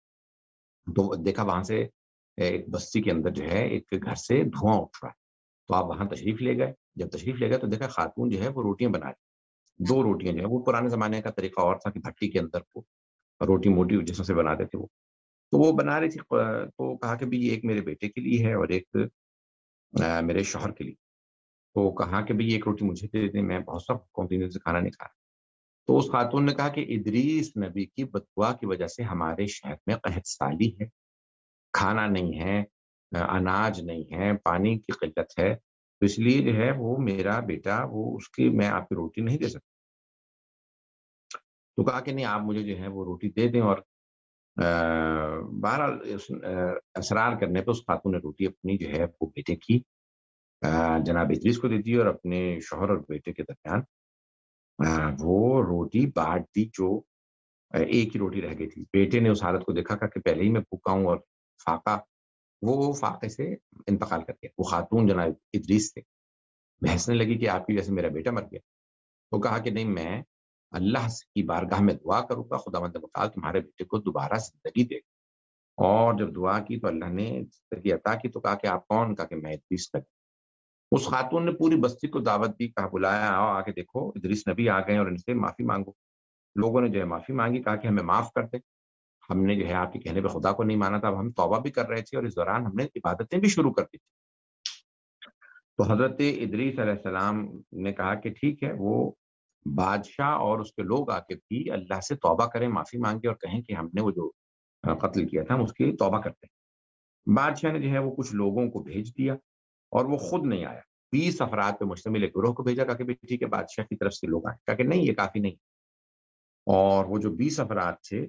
Speaker 3: تو دیکھا وہاں سے ایک بستی کے اندر جو ہے ایک گھر سے دھواں اٹھ رہا ہے، تو آپ وہاں تشریف لے گئے۔ جب تشریف لے گئے تو دیکھا خاتون جو ہے وہ روٹیاں بنا رہی، 2 روٹیاں جو ہے، وہ پرانے زمانے کا طریقہ اور تھا کہ بھٹی کے اندر وہ روٹی موٹی جس سے بناتے تھے وہ، تو وہ بنا رہی تھی۔ تو کہا کہ بھی ایک میرے بیٹے کے لیے ہے اور ایک میرے شوہر کے لیے، تو کہا کہ بھی ایک روٹی مجھے دے دیں، میں بہت سخت کنٹینیو سے کھانا نہیں کھا رہا۔ تو اس خاتون نے کہا کہ ادریس نبی کی بددعا کی وجہ سے ہمارے شہر میں قحط سالی ہے، کھانا نہیں ہے، اناج نہیں ہے، پانی کی قلت ہے، تو اس لیے جو ہے وہ میرا بیٹا، وہ اس کی میں آپ کی روٹی نہیں دے سکتا۔ تو کہا کہ نہیں آپ مجھے جو ہے وہ روٹی دے دیں، اور بہرحال اصرار کرنے پہ اس خاتون نے روٹی اپنی جو ہے وہ بیٹے کی جناب ادریس کو دے دی، اور اپنے شوہر اور بیٹے کے درمیان وہ روٹی بانٹ دی، جو ایک ہی روٹی رہ گئی تھی۔ بیٹے نے اس حالت کو دیکھا کہ پہلے ہی میں بھوکا ہوں اور فاقہ وہ فاقے سے انتقال کر گیا. وہ خاتون جناب ادریس تھے. بحثنے لگی کہ آپ کی وجہ سے میرا بیٹا مر گیا. تو کہا کہ نہیں، میں اللہ کی بارگاہ میں دعا کروں گا، خداوند متعال تمہارے بیٹے کو دوبارہ زندگی دے. اور جب دعا کی تو اللہ نے زندگی عطا کی. تو کہا کہ آپ کون؟ کہا کہ میں ادریس نبی. اس خاتون نے پوری بستی کو دعوت دی، کہا بلایا، آؤ آ کے دیکھو ادریس نبی آ گئے اور ان سے معافی مانگو. لوگوں نے جو ہے معافی مانگی، کہا کہ ہمیں معاف کر دے، ہم نے جو ہے آپ کے کہنے پہ خدا کو نہیں مانا تھا، اب ہم توبہ بھی کر رہے تھے اور اس دوران ہم نے عبادتیں بھی شروع کر دی تھی. تو حضرت ادریس علیہ السلام نے کہا کہ ٹھیک ہے، وہ بادشاہ اور اس کے لوگ آ کے بھی اللہ سے توبہ کریں، معافی مانگے اور کہیں کہ ہم نے وہ جو قتل کیا تھا ہم اس کی توبہ کرتے ہیں. بادشاہ نے جو ہے وہ کچھ لوگوں کو بھیج دیا اور وہ خود نہیں آیا. 20 افراد پہ مشتمل ایک گروہ کو بھیجا، کہا کہ ٹھیک ہے بادشاہ کی طرف سے لوگ آئے. کہا کہ نہیں، یہ کافی نہیں. اور وہ جو 20 افراد تھے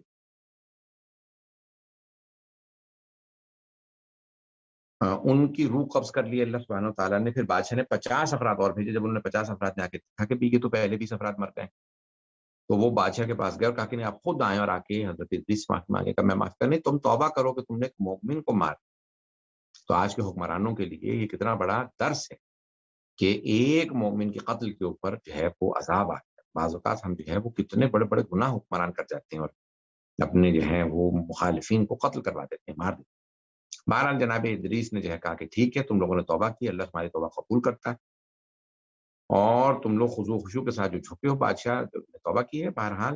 Speaker 3: ان کی روح قبض کر لی اللہ سبحانہ و تعالیٰ نے. پھر بادشاہ نے 50 افراد اور بھیجے. جب انہوں نے 50 افراد نے آ کے کہا کہ یہ تو پہلے 20 افراد مر گئے. تو وہ بادشاہ کے پاس گئے اور کہا کہ نہیں، آپ خود آئیں اور آ کے حضرت ادریس معافی مانگے. کہ میں معاف کر نہیں، تم توبہ کرو کہ تم نے ایک مومن کو مار. تو آج کے حکمرانوں کے لیے یہ کتنا بڑا درس ہے کہ ایک مومن کے قتل کے اوپر جو ہے وہ عذاب آتا ہے. بعض اوقات ہم جو ہے وہ کتنے بڑے بڑے گناہ حکمران کر جاتے ہیں اور اپنے جو ہے وہ مخالفین کو قتل کروا دیتے ہیں، مار دیتے ہیں. بہرحال جناب ادریس نے جو ہے کہا کہ ٹھیک ہے، تم لوگوں نے توبہ کی، اللہ تمہاری توبہ قبول کرتا ہے اور تم لوگ خضوع و خشوع کے ساتھ جو جھکے ہو، بادشاہ نے توبہ کی ہے. بہرحال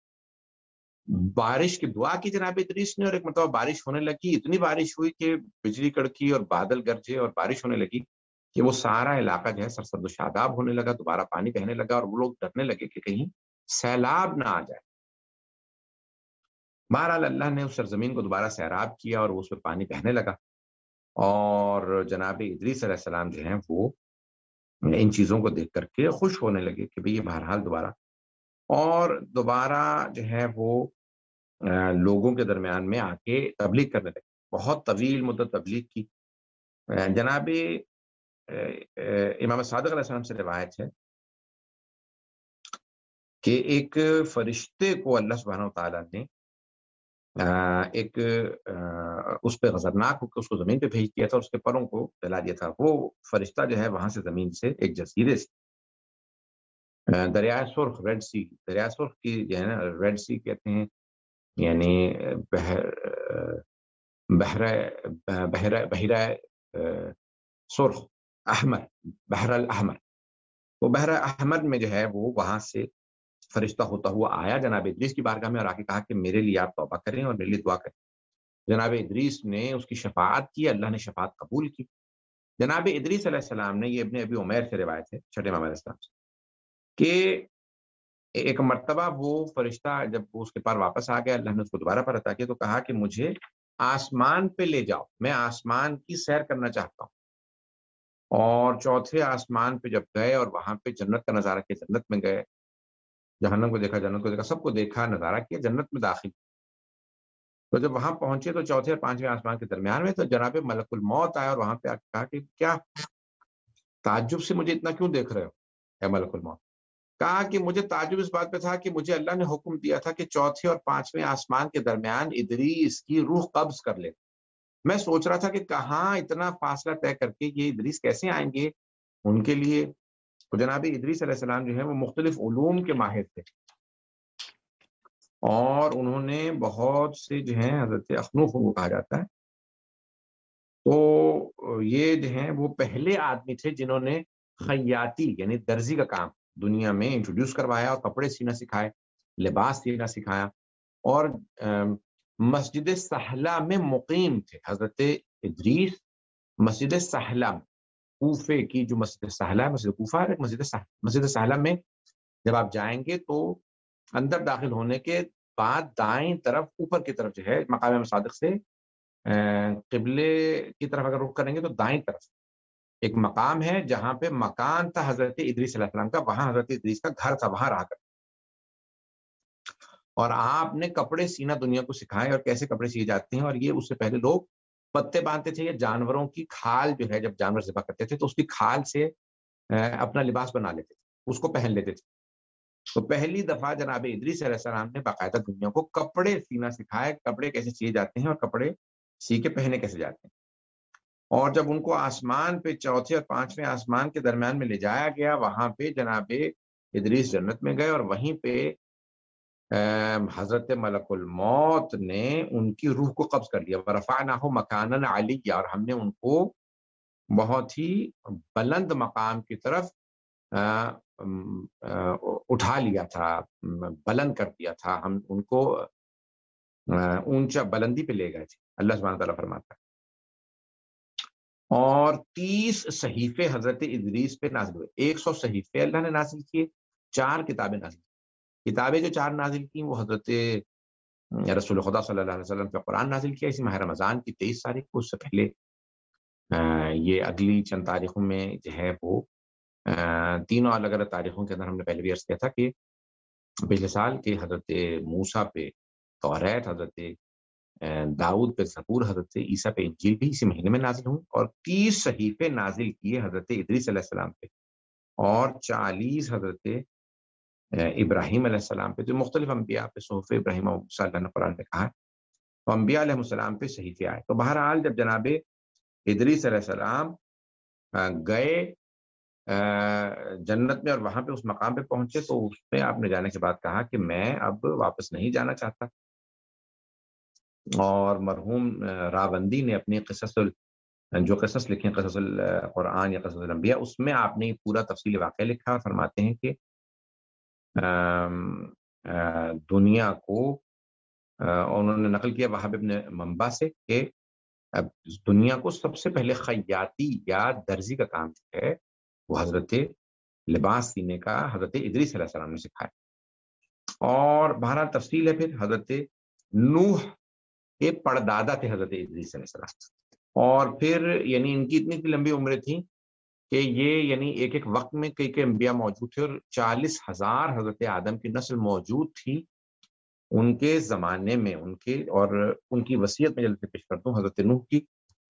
Speaker 3: بارش کی دعا کی جناب ادریس نے اور ایک مرتبہ بارش ہونے لگی. اتنی بارش ہوئی کہ بجلی کڑکی اور بادل گرجے اور بارش ہونے لگی کہ وہ سارا علاقہ جو ہے سرسبز و شاداب ہونے لگا. دوبارہ پانی بہنے لگا اور وہ لوگ ڈرنے لگے کہ کہیں سیلاب نہ آ جائے. بہرحال اللہ نے اس سرزمین کو دوبارہ سیراب کیا اور اس پہ پانی بہنے لگا. اور جناب ادریس علیہ السلام جو ہیں وہ ان چیزوں کو دیکھ کر کے خوش ہونے لگے کہ بھئی یہ بہرحال دوبارہ جو ہے وہ لوگوں کے درمیان میں آ کے تبلیغ کرنے لگے. بہت طویل مدت تبلیغ کی. جناب امام صادق علیہ السلام سے روایت ہے کہ ایک فرشتے کو اللہ سبحانہ وتعالیٰ نے ایک اس پہ غضبناک ہو کے اس کو زمین پہ بھیج دیا تھا اور اس کے پروں کو جلا دیا تھا. وہ فرشتہ جو ہے وہاں سے زمین سے ایک جزیرے سے دریائے سرخ، ریڈ سی، دریائے سرخ کی جو ہے نا ریڈ سی کہتے ہیں، یعنی بحیرہ سرخ احمر، بحر الاحمر. وہ بحر احمر میں جو ہے وہ وہاں سے فرشتہ ہوتا ہوا آیا جناب ادریس کی بارگاہ میں اور آ کے کہا کہ میرے لیے آپ توبہ کریں اور میرے لیے دعا کریں. جناب ادریس نے اس کی شفاعت کی، اللہ نے شفاعت قبول کی. جناب ادریس علیہ السلام نے، یہ ابن ابی عمیر سے روایت ہے چھٹے امام علیہ السلام سے، کہ ایک مرتبہ وہ فرشتہ جب وہ اس کے پاس واپس آ گیا، اللہ نے اس کو دوبارہ پر عطا کیا تو کہا کہ مجھے آسمان پہ لے جاؤ، میں آسمان کی سیر کرنا چاہتا ہوں. اور چوتھے آسمان پہ جب گئے اور وہاں پہ جنت کا نظارہ کیا، جنت میں گئے، جہنم کو دیکھا، جنت کو دیکھا، سب کو دیکھا، نظارہ کیا، جنت میں داخل. تو جب وہاں پہنچے تو چوتھے اور پانچویں آسمان کے درمیان میں تو جناب ملک الموت آیا اور وہاں پہ کہا کہ کیا تعجب سے مجھے اتنا کیوں دیکھ رہے ہو اے ملک الموت؟ کہا کہ مجھے تعجب اس بات پہ تھا کہ مجھے اللہ نے حکم دیا تھا کہ چوتھے اور پانچویں آسمان کے درمیان ادریس کی روح قبض کر لے. میں سوچ رہا تھا کہ کہاں اتنا فاصلہ طے کر کے یہ ادریس کیسے آئیں گے ان کے لیے. جناب ادریس علیہ السلام جو ہے وہ مختلف علوم کے ماہر تھے اور انہوں نے بہت سے جو ہیں حضرت اخنوخ کو کہا جاتا ہے، تو یہ جو ہیں وہ پہلے آدمی تھے جنہوں نے خیاطی یعنی درزی کا کام دنیا میں انٹروڈیوس کروایا اور کپڑے سینا سکھائے، لباس سینا سکھایا. اور مسجد سہلہ میں مقیم تھے حضرت ادریس. مسجد سہلہ، کوفے کی جو مسجد سہلہ ہے، مسجد کوفہ ہے، مسجد سہلہ میں جب آپ جائیں گے تو اندر داخل ہونے کے بعد دائیں طرف اوپر کی طرف جو ہے مقام صادق سے قبلے کی طرف اگر رخ کریں گے تو دائیں طرف ایک مقام ہے جہاں پہ مکان تھا حضرت ادریس علیہ السلام کا. وہاں حضرت ادریس کا گھر تھا، وہاں رہا کر اور آپ نے کپڑے سینا دنیا کو سکھائے اور کیسے کپڑے سیے جاتے ہیں. اور یہ اس سے پہلے لوگ پتے باندھتے تھے یا جانوروں کی کھال جو ہے جب جانور ذبح کرتے تھے تو اس کی کھال سے اپنا لباس بنا لیتے تھے، اس کو پہن لیتے تھے. تو پہلی دفعہ جناب ادریس علیہ السلام نے باقاعدہ دنیا کو کپڑے سینا سکھائے، کپڑے کیسے سیے جاتے ہیں اور کپڑے سی کے پہنے کیسے جاتے ہیں. اور جب ان کو آسمان پہ چوتھے اور پانچویں آسمان کے درمیان میں لے جایا گیا، وہاں پہ جناب ادریس جنت میں گئے، اور وہیں پہ حضرت ملک الموت نے ان کی روح کو قبض کر لیا، ورفعناہ مکانا علیہ، اور ہم نے ان کو بہت ہی بلند مقام کی طرف اٹھا لیا تھا، بلند کر دیا تھا، ہم ان کو اونچا بلندی پہ لے گئے تھے، اللہ سبحانہ تعالیٰ فرماتا ہے۔ اور 30 صحیفے حضرت ادریس پہ نازل ہوئے، 100 صحیفے اللہ نے نازل کیے، 4 کتابیں نازل کی۔ کتابیں جو 4 نازل کی وہ حضرت رسول خدا صلی اللہ علیہ وسلم پہ قرآن نازل کیا اسی ماہ رمضان کی 23 تاریخ کو، اس سے پہلے یہ اگلی چند تاریخوں میں جو ہے وہ تینوں الگ الگ تاریخوں کے اندر ہم نے پہلے بھی عرض کیا تھا کہ پچھلے سال کے حضرت موسیٰ پہ توریت، حضرت داؤد پہ زبور، حضرت عیسیٰ پہ انجیل بھی اسی مہینے میں نازل ہوں، اور 30 صحیفے نازل کیے حضرت ادریس علیہ السلام پہ، اور 40 حضرت ابراہیم علیہ السلام پہ، جو مختلف انبیاء پہ صحف ابراہیم و موسیٰ اللہ نے قرآن میں کہا ہے، تو انبیاء علیہ السلام پہ صحیفے آئے۔ تو بہرحال جب جناب ادریس علیہ السلام گئے جنت میں اور وہاں پہ اس مقام پہ پہنچے، تو اس میں آپ نے جانے کے بعد کہا کہ میں اب واپس نہیں جانا چاہتا، اور مرحوم راوندی نے اپنی جو قصص لکھے ہیں، قصص القرآن یا قصص الانبیاء، اس میں آپ نے پورا تفصیل واقعہ لکھا، اور فرماتے ہیں کہ دنیا کو انہوں نے نقل کیا وہاب ابن منبع سے کہ دنیا کو سب سے پہلے خیاطی یا درزی کا کام جو ہے وہ حضرت لباس سینے کا حضرت ادریس علیہ السلام نے سکھایا۔ اور بہرحال تفصیل ہے، پھر حضرت نوح کے پردادا تھے حضرت ادریس علیہ السلام، اور پھر یعنی ان کی اتنی لمبی عمریں تھیں کہ یہ یعنی ایک ایک وقت میں کئی انبیاء موجود تھے، اور 40,000 حضرت آدم کی نسل موجود تھی ان کے زمانے میں، ان کے اور ان کی وصیت میں جلدی پیش کرتا ہوں حضرت نوح کی،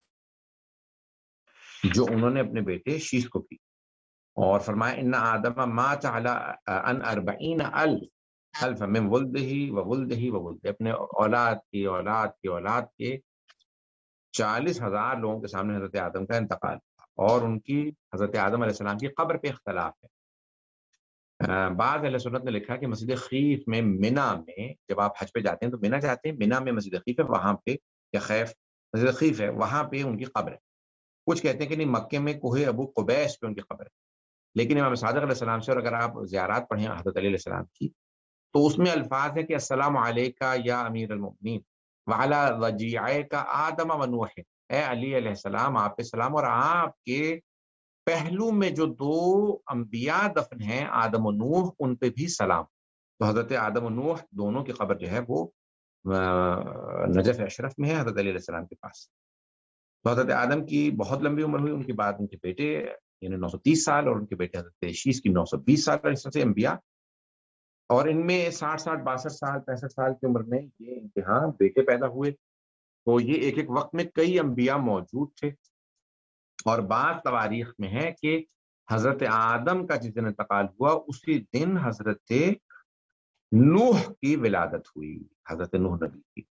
Speaker 3: جو انہوں نے اپنے بیٹے شیش کو کی، اور فرمایا ان آدم مات علی ان 40,000 من ولدہ وولدہ وولدہ، اپنے اولاد کی اولاد کی اولاد کے 40,000 لوگوں کے سامنے حضرت آدم کا انتقال، اور ان کی حضرت آدم علیہ السلام کی قبر پہ اختلاف ہے۔ بعض اہل سنت نے لکھا کہ مسجد خیف میں منا میں، جب آپ حج پہ جاتے ہیں تو منا جاتے ہیں، منا میں مسجد خیف ہے، وہاں پہ یا خیف مسجد خیف ہے، وہاں پہ ان کی قبر ہے۔ کچھ کہتے ہیں کہ نہیں، مکے میں کوہ ابو قبیس پہ ان کی قبر ہے، لیکن امام صادق علیہ السلام سے، اور اگر آپ زیارات پڑھیں حضرت علی علیہ السلام کی، تو اس میں الفاظ ہے کہ السلام علیکہ یا امیر المؤمنین وعلی رجیعیک آدم و نوح، اے علی علیہ السلام آپ پہ سلام، اور آپ کے پہلو میں جو 2 انبیاء دفن ہیں آدم و نوح، ان پہ بھی سلام۔ تو حضرت آدم و نوح دونوں کی قبر جو ہے وہ نجف اشرف میں ہے حضرت علی علیہ السلام کے پاس۔ تو حضرت آدم کی بہت لمبی عمر ہوئی، ان کے بعد ان کے بیٹے یعنی 930 سال، اور ان کے بیٹے حضرت شیش کی 920 سال، اور اس طرح سے انبیاء، اور ان میں 60 62 سال 65 سال کی عمر میں یہ امتحان بیٹے پیدا ہوئے۔ تو یہ ایک ایک وقت میں کئی انبیاء موجود تھے، اور بعض تواریخ میں ہے کہ حضرت آدم کا جس دن انتقال ہوا اسی دن حضرت نوح کی ولادت ہوئی، حضرت نوح نبی کی۔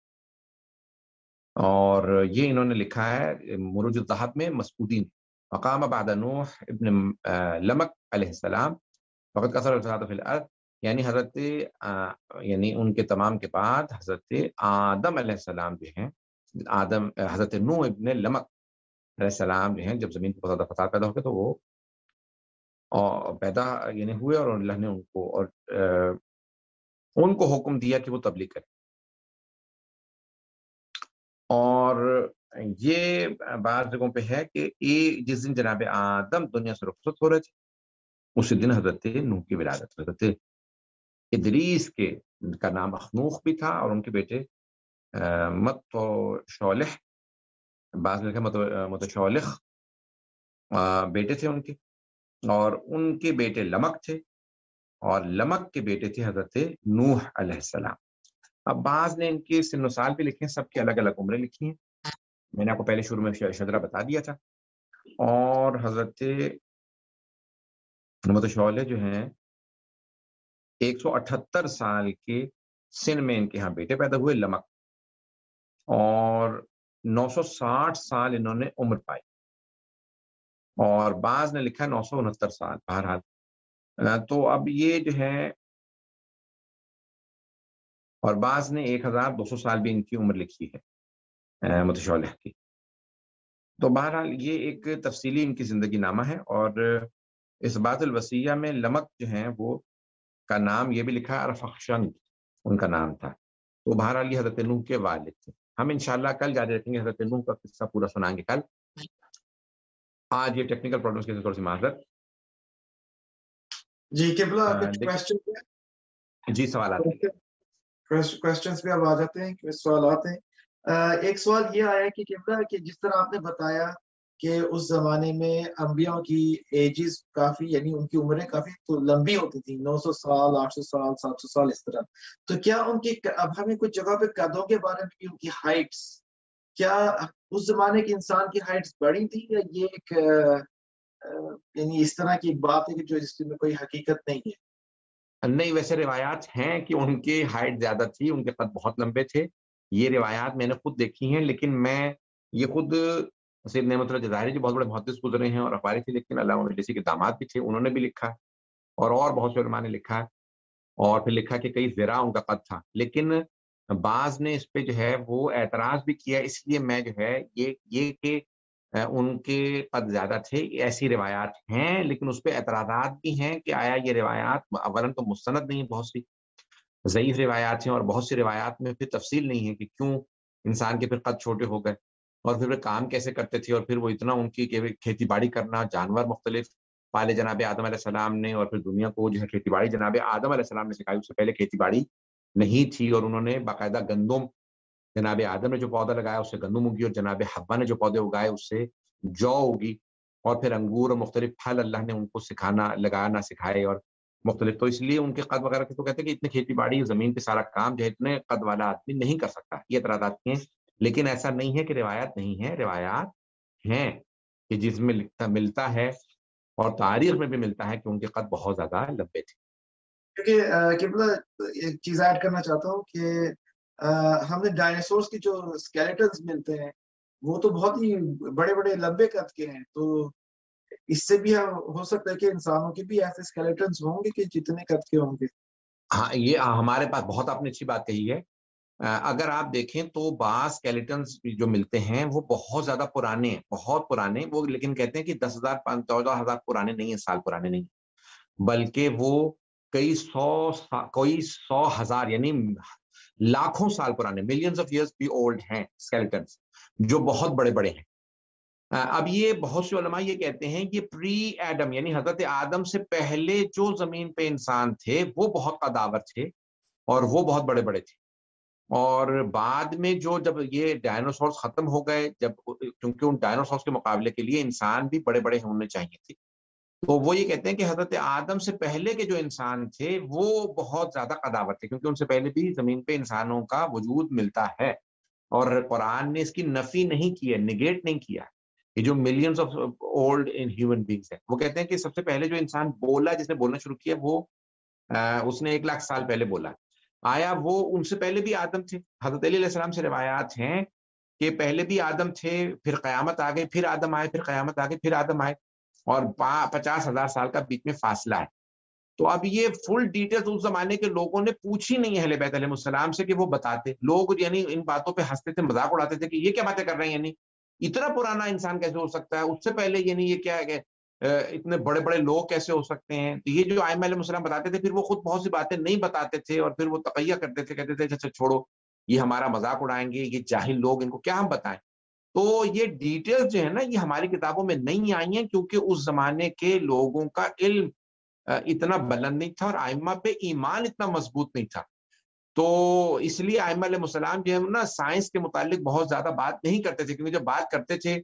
Speaker 3: اور یہ انہوں نے لکھا ہے مروج الذہب میں مسعودی نے، مقام بعد نوح ابن لمک علیہ السلام وقت کثر الفساد فی الارض، یعنی حضرت یعنی ان کے تمام کے بعد حضرت آدم علیہ السلام جو ہیں، حضرت نوح ابن لمک علیہ السلام جو ہیں، جب زمین پر فساد پیدا ہو گیا تو وہ پیدا یعنی ہوئے، اور اللہ نے ان کو حکم دیا کہ وہ تبلیغ کریں۔ اور یہ بعض جگہوں پہ ہے کہ جس دن جناب آدم دنیا سے رخصت ہو رہے تھے اسی دن حضرت نوح کی ولادت، حضرت ادریس کا نام اخنوخ بھی تھا، اور ان کے بیٹے متشولح، بعض میں لکھا متشولخ بیٹے تھے ان کے، اور ان کے بیٹے لمک تھے، اور لمک کے بیٹے تھے حضرت نوح علیہ السلام۔ اب بعض نے ان کے سن و سال بھی لکھے ہیں، سب کی الگ الگ عمریں لکھی ہیں، میں نے آپ کو پہلے شروع میں شجرہ بتا دیا تھا۔ اور حضرت متشولح جو ہیں 178 سال کے سن میں ان کے ہاں بیٹے پیدا ہوئے لمک، اور 960 سال انہوں نے عمر پائی، اور بعض نے لکھا 969 سال، بہرحال تو اب یہ جو ہے، اور بعض نے 1200 سال بھی ان کی عمر لکھی ہے متشولہ کی. تو بہرحال یہ ایک تفصیلی ان کی زندگی نامہ ہے. اور اس بات الوسیہ میں لمک جو ہیں وہ کا نام یہ بھی لکھا ہے، ارفخشند ان کا نام تھا. تو بہرحال یہ حضرت نوح کے والد تھے. ہم انشاءاللہ کل جاری رکھیں گے، حضرت نوح کا قصہ پورا سنائیں گے کل. آج یہ ٹیکنیکل پرابلمس کی تھوڑی سی معذرت.
Speaker 1: جی قبلہ کچھ کوسچن؟
Speaker 3: جی سوالات
Speaker 1: کوسچنز پہ اب آ جاتے ہیں، سوالات ہیں. ایک سوال یہ آیا کہ قبلہ کہ جس طرح آپ نے بتایا کہ اس زمانے میں انبیاء کی ایجز کافی، یعنی ان کی عمریں کافی تو لمبی ہوتی تھی، 900 سال 800 سال 700 سال اس طرح. تو کیا ان کی، اب ہمیں کچھ جگہ پہ قدوں کے بارے میں بھی، ان کی ہائٹس، کیا اس زمانے کے انسان کی ہائٹس بڑی تھی، یا یہ ایک یعنی اس طرح کی بات ہے کہ جو اس میں کوئی حقیقت نہیں ہے؟
Speaker 3: نہیں، ویسے روایات ہیں کہ ان کی ہائٹ زیادہ تھی، ان کے قد بہت لمبے تھے. یہ روایات میں نے خود دیکھی ہیں، لیکن میں یہ خود سید نعمت اللہ جزائری جو بہت بڑے محدث گزرے ہیں اور اخباری تھے، لیکن علامہ مجلسی کے داماد بھی تھے، انہوں نے بھی لکھا، اور بہت سے علماء نے لکھا، اور پھر لکھا کہ کئی ذراع ان کا قد تھا. لیکن بعض نے اس پہ جو ہے وہ اعتراض بھی کیا، اس لیے میں جو ہے یہ کہ ان کے قد زیادہ تھے، ایسی روایات ہیں، لیکن اس پہ اعتراضات بھی ہیں کہ آیا یہ روایات اولاً تو مستند نہیں، بہت سی ضعیف روایات ہیں، اور بہت سی روایات میں پھر تفصیل نہیں ہے کہ کیوں انسان کے پھر قد چھوٹے ہو گئے، اور پھر وہ کام کیسے کرتے تھے، اور پھر وہ اتنا ان کی کھیتی باڑی کرنا، جانور مختلف پالے جناب آدم علیہ السلام نے، اور پھر دنیا کو جو ہے کھیتی باڑی جناب آدم علیہ السلام نے سکھائی. اس سے پہلے کھیتی باڑی نہیں تھی، اور انہوں نے باقاعدہ گندم، جناب آدم نے جو پودا لگایا اس سے گندم اگی، اور جناب حوا نے جو پودے اگائے اس سے جو اگی، اور پھر انگور اور مختلف پھل اللہ نے ان کو لگانا سکھائے، اور مختلف. تو اس لیے ان کے قد وغیرہ کے تو کہتے ہیں کہ اتنی کھیتی باڑی زمین پہ سارا کام جو ہے اتنے قد والا آدمی نہیں کر سکتا. یہ اعتراضات ہیں، لیکن ایسا نہیں ہے کہ روایات نہیں ہے، روایات ہیں کہ جس میں ملتا ہے، اور تاریخ میں بھی ملتا ہے کہ ان کے قد بہت زیادہ لمبے تھے.
Speaker 1: کیونکہ ایک چیز ایڈ کرنا چاہتا ہوں کہ ہم نے ڈائناسورس کی جو اسکیلیٹنز ملتے ہیں وہ تو بہت ہی بڑے بڑے لمبے قد کے ہیں، تو اس سے بھی ہو سکتا ہے کہ انسانوں کے بھی ایسے اسکیلیٹنز ہوں گے کہ جتنے قد کے ہوں گے.
Speaker 3: ہاں، یہ ہمارے پاس بہت آپ نے اچھی بات کہی ہے. اگر آپ دیکھیں تو بعض اسکیلیٹنز جو ملتے ہیں وہ بہت زیادہ پرانے ہیں، بہت پرانے وہ، لیکن کہتے ہیں کہ 10,000 14,000 پرانے نہیں ہیں، سال پرانے نہیں، بلکہ وہ کئی سو ہزار یعنی لاکھوں سال پرانے، ملینز آف ایئرز بھی اولڈ ہیں اسکیلیٹنز، جو بہت بڑے بڑے ہیں. اب یہ بہت سے علماء یہ کہتے ہیں کہ پری ایڈم یعنی حضرت آدم سے پہلے جو زمین پہ انسان تھے وہ بہت قداور تھے، اور وہ بہت بڑے بڑے تھے. اور بعد میں جب یہ ڈائناسورس ختم ہو گئے، کیونکہ ان ڈائناسورس کے مقابلے کے لیے انسان بھی بڑے بڑے ہونے چاہیے تھے، تو وہ یہ کہتے ہیں کہ حضرت آدم سے پہلے کے جو انسان تھے وہ بہت زیادہ قداور تھے، کیونکہ ان سے پہلے بھی زمین پہ انسانوں کا وجود ملتا ہے، اور قرآن نے اس کی نفی نہیں کی ہے، نگیٹ نہیں کیا. یہ جو ملینز آف اولڈ ان ہیومن بینگز ہیں، وہ کہتے ہیں کہ سب سے پہلے جو انسان بولا، جس نے بولنا شروع کیا، وہ اس نے 1 لاکھ سال پہلے بولا. آیا وہ ان سے پہلے بھی آدم تھے؟ حضرت علی علیہ السلام سے روایات ہیں کہ پہلے بھی آدم تھے، پھر قیامت آ گئی، پھر آدم آئے، پھر قیامت آ گئی، پھر آدم آئے، اور 50,000 سال کا بیچ میں فاصلہ ہے. تو اب یہ فل ڈیٹیلز اس زمانے کے لوگوں نے پوچھی نہیں ہے اہل بیت علیہ السلام سے کہ وہ بتاتے. لوگ یعنی ان باتوں پہ ہنستے تھے، مذاق اڑاتے تھے کہ یہ کیا باتیں کر رہے ہیں، یعنی اتنا پرانا انسان کیسے ہو سکتا ہے، اس سے پہلے یعنی یہ کیا ہے، اتنے بڑے بڑے لوگ کیسے ہو سکتے ہیں. تو یہ جو ائمہ علیہ السلام بتاتے تھے، پھر وہ خود بہت سی باتیں نہیں بتاتے تھے، اور پھر وہ تقیہ کرتے تھے، کہتے تھے اچھا چھوڑو، یہ ہمارا مذاق اڑائیں گے، یہ جاہل لوگ، ان کو کیا ہم بتائیں. تو یہ ڈیٹیلز جو ہے نا، یہ ہماری کتابوں میں نہیں آئی ہیں، کیونکہ اس زمانے کے لوگوں کا علم اتنا بلند نہیں تھا، اور ائمہ پہ ایمان اتنا مضبوط نہیں تھا. تو اس لیے ائمہ علیہ السلام جو ہے نا سائنس کے متعلق بہت زیادہ بات نہیں کرتے تھے، کیونکہ جب بات کرتے تھے،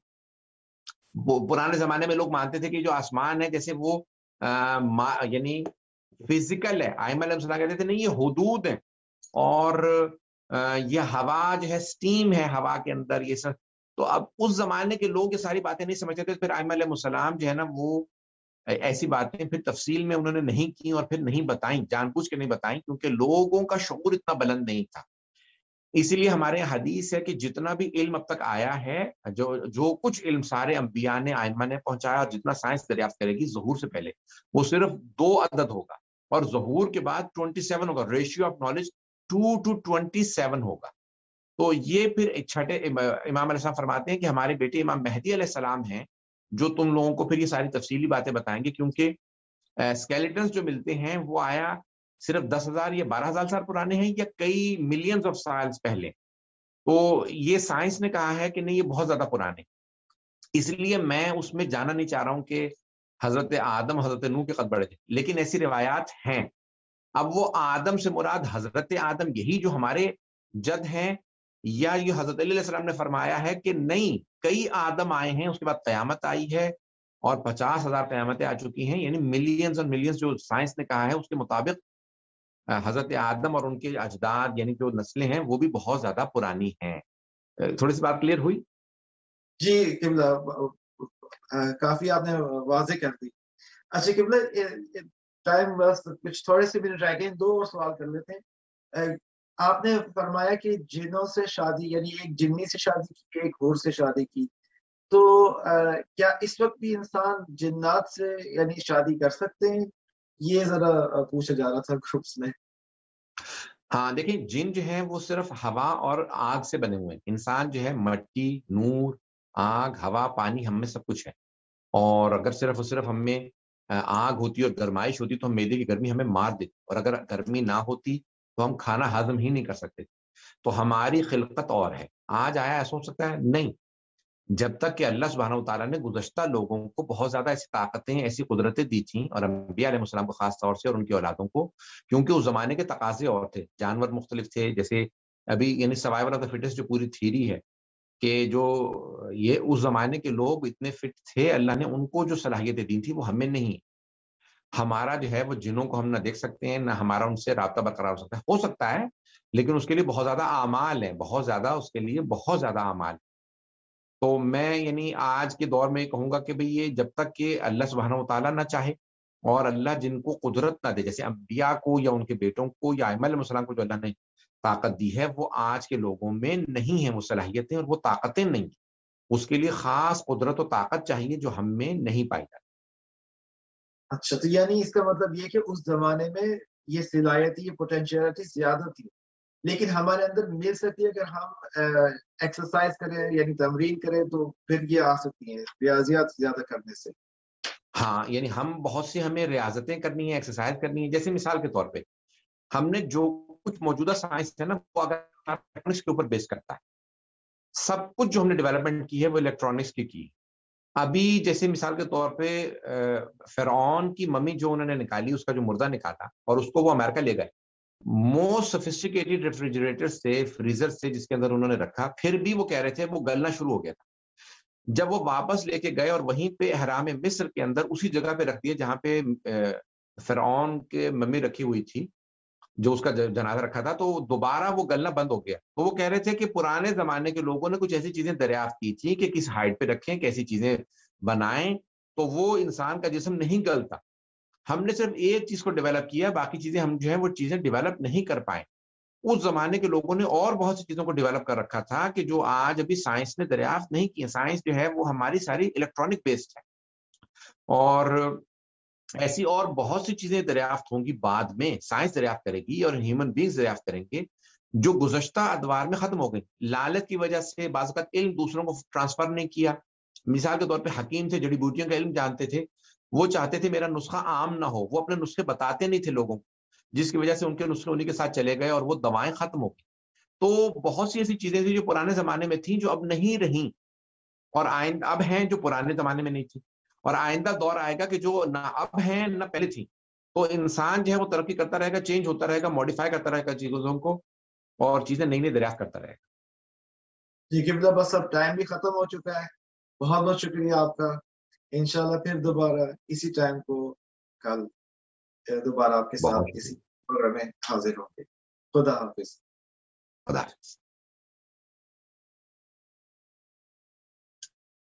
Speaker 3: پرانے زمانے میں لوگ مانتے تھے کہ جو آسمان ہے جیسے وہ یعنی فزیکل ہے. ائمہ علیہ السلام کہتے تھے نہیں، یہ حدود ہیں، اور یہ ہوا جو ہے سٹیم ہے ہوا کے اندر، یہ سب. تو اب اس زمانے کے لوگ یہ ساری باتیں نہیں سمجھتے تھے. پھر ائمہ علیہ السلام جو ہے نا وہ ایسی باتیں پھر تفصیل میں انہوں نے نہیں کی، اور پھر نہیں بتائیں، جان بوجھ کے نہیں بتائیں، کیونکہ لوگوں کا شعور اتنا بلند نہیں تھا. اسی لیے ہمارے یہاں حدیث ہے کہ جتنا بھی علم اب تک آیا ہے، جو کچھ علم سارے انبیاء نے ائمہ نے پہنچایا، اور جتنا سائنس دریافت کرے گی ظہور سے پہلے، وہ صرف 2 عدد ہوگا، اور ظہور کے بعد 27 ہوگا. ریشیو آف نالج 2 to 27 ہوگا. تو یہ پھر چھٹے امام علیہ السلام فرماتے ہیں کہ ہمارے بیٹے امام مہدی علیہ السلام ہیں جو تم لوگوں کو پھر یہ ساری تفصیلی باتیں بتائیں گے، کیونکہ اسکیلیٹنز جو ملتے ہیں وہ آیا صرف 10,000 یا 12,000 سال پرانے ہیں یا کئی ملینز آف سالز پہلے. تو یہ سائنس نے کہا ہے کہ نہیں، یہ بہت زیادہ پرانے. اس لیے میں اس میں جانا نہیں چاہ رہا ہوں کہ حضرت آدم حضرت نوح کے قد بڑھے تھے، لیکن ایسی روایات ہیں. اب وہ آدم سے مراد حضرت آدم یہی جو ہمارے جد ہیں، یا یہ حضرت علیہ السلام نے فرمایا ہے کہ نہیں، کئی آدم آئے ہیں، اس کے بعد قیامت آئی ہے، اور 50,000 قیامتیں آ چکی ہیں. یعنی ملینز اور ملینز جو سائنس نے کہا ہے اس کے مطابق حضرت آدم اور ان کے اجداد یعنی جو نسلیں ہیں وہ بھی بہت زیادہ پرانی ہیں. تھوڑی سی بات کلیئر ہوئی؟
Speaker 1: جی قبلہ، کافی آپ نے واضح کر دی. اچھا قبلہ، ٹائم بس کچھ تھوڑے سے منٹ رہ گئے، 2 اور سوال کر لیتے ہیں. آپ نے فرمایا کہ جنوں سے شادی، یعنی ایک جنی سے شادی کی، ایک حور سے شادی کی، تو کیا اس وقت بھی انسان جنات سے یعنی شادی کر سکتے ہیں؟ یہ ذرا پوچھا جا رہا تھا گروپس میں.
Speaker 3: ہاں دیکھیں، جن جو ہیں وہ صرف ہوا اور آگ سے بنے ہوئے ہیں. انسان جو ہے مٹی، نور، آگ، ہوا، پانی، ہم میں سب کچھ ہے. اور اگر صرف اور صرف ہم میں آگ ہوتی اور گرمائش ہوتی تو ہم معدے کی گرمی ہمیں مار دیتی، اور اگر گرمی نہ ہوتی تو ہم کھانا ہضم ہی نہیں کر سکتے. تو ہماری خلقت اور ہے. آج آیا ایسا ہو سکتا ہے؟ نہیں. جب تک کہ اللہ سبحانہ و تعالیٰ نے گزشتہ لوگوں کو بہت زیادہ ایسی طاقتیں، ایسی قدرتیں دی تھیں، اور انبیاء علیہ السلام کو خاص طور سے اور ان کی اولادوں کو، کیونکہ اس زمانے کے تقاضے اور تھے. جانور مختلف تھے، جیسے ابھی یعنی سروائیول آف دا فٹسٹ جو پوری تھیری ہے کہ جو یہ اس زمانے کے لوگ اتنے فٹ تھے، اللہ نے ان کو جو صلاحیتیں دی تھی وہ ہمیں نہیں. ہمارا جو ہے وہ جنوں کو ہم نہ دیکھ سکتے ہیں، نہ ہمارا ان سے رابطہ برقرار ہو سکتا ہے، لیکن اس کے لیے بہت زیادہ اعمال ہیں، بہت زیادہ اس کے لیے بہت زیادہ اعمال. تو میں یعنی آج کے دور میں کہوں گا کہ بھئی یہ جب تک کہ اللہ سبحانہ و تعالیٰ نہ چاہے، اور اللہ جن کو قدرت نہ دے، جیسے انبیاء کو یا ان کے بیٹوں کو یا ائمہ علیہ السلام کو جو اللہ نے طاقت دی ہے، وہ آج کے لوگوں میں نہیں ہیں وہ صلاحیتیں اور وہ طاقتیں نہیں. اس کے لیے خاص قدرت و طاقت چاہیے جو ہم میں نہیں پائی جاتی.
Speaker 1: اچھا، تو یعنی اس کا مطلب یہ کہ اس زمانے میں یہ صلاحیت، یہ پوٹینشیلٹی زیادہ تھی، لیکن ہمارے اندر مل سکتی ہے اگر ہم ایکسرسائز کریں یعنی تمرین کریں تو پھر یہ آ سکتی ہیں ریاضیات زیادہ کرنے سے.
Speaker 3: ہاں، یعنی ہم بہت سی ہمیں ریاضتیں کرنی ہیں، ایکسرسائز کرنی ہے. جیسے مثال کے طور پہ ہم نے جو کچھ موجودہ سائنس ہے نا، وہ اگر الیکٹرانکس کے اوپر بیس کرتا ہے. سب کچھ جو ہم نے ڈیولپمنٹ کی ہے وہ الیکٹرانکس کی. ابھی جیسے مثال کے طور پہ فرعون کی ممی جو انہوں نے نکالی، اس کا جو مردہ نکالا اور اس کو وہ امریکہ لے گئے، موسٹ سوفسٹیکیٹڈ ریفریجریٹر سے، فریزر سے جس کے اندر انہوں نے رکھا، پھر بھی وہ کہہ رہے تھے وہ گلنا شروع ہو گیا تھا. جب وہ واپس لے کے گئے اور وہیں پہ احرام مصر کے اندر اسی جگہ پہ رکھ دیا جہاں پہ فرعون کے ممی رکھی ہوئی تھی، جو اس کا جنازہ رکھا تھا، تو دوبارہ وہ گلنا بند ہو گیا. تو وہ کہہ رہے تھے کہ پرانے زمانے کے لوگوں نے کچھ ایسی چیزیں دریافت کی تھی کہ کس ہائٹ پہ رکھیں، کیسی چیزیں بنائیں، تو وہ انسان کا جسم نہیں گلتا. ہم نے صرف ایک چیز کو ڈیولپ کیا، باقی چیزیں ہم جو ہے وہ چیزیں ڈیولپ نہیں کر پائے. اس زمانے کے لوگوں نے اور بہت سی چیزوں کو ڈیولپ کر رکھا تھا کہ جو آج ابھی سائنس نے دریافت نہیں کی. سائنس جو ہے وہ ہماری ساری الیکٹرانک بیسڈ ہے، اور ایسی اور بہت سی چیزیں دریافت ہوں گی بعد میں. سائنس دریافت کرے گی اور ہیومن بینگز دریافت کریں گے جو گزشتہ ادوار میں ختم ہو گئی. لالچ کی وجہ سے بعض اوقات علم دوسروں کو ٹرانسفر نہیں کیا. مثال کے طور پہ حکیم تھے، جڑی بوٹیوں کا علم جانتے تھے، وہ چاہتے تھے میرا نسخہ عام نہ ہو، وہ اپنے نسخے بتاتے نہیں تھے لوگوں کو، جس کی وجہ سے ان کے نسخے انہیں کے ساتھ چلے گئے اور وہ دوائیں ختم ہو گئی. تو بہت سی ایسی چیزیں تھیں جو پرانے زمانے میں تھیں جو اب نہیں رہیں، اور آئندہ اب ہیں جو پرانے زمانے میں نہیں تھی، اور آئندہ دور آئے گا کہ جو نہ اب ہیں نہ پہلے تھی. تو انسان جو ہے وہ ترقی کرتا رہے گا، چینج ہوتا رہے گا، ماڈیفائی کرتا رہے گا چیزوں کو، اور چیزیں نئی نئی دریافت کرتا رہے گا.
Speaker 1: جی قبلہ، بس اب ٹائم بھی ختم ہو چکا ہے. بہت بہت شکریہ آپ کا. انشاءاللہ پھر دوبارہ اسی ٹائم کو کل دوبارہ آپ کے ساتھ
Speaker 3: بہت
Speaker 1: کسی پروگرام میں حاضر ہوں گے. خدا حافظ.
Speaker 3: خدا حافظ.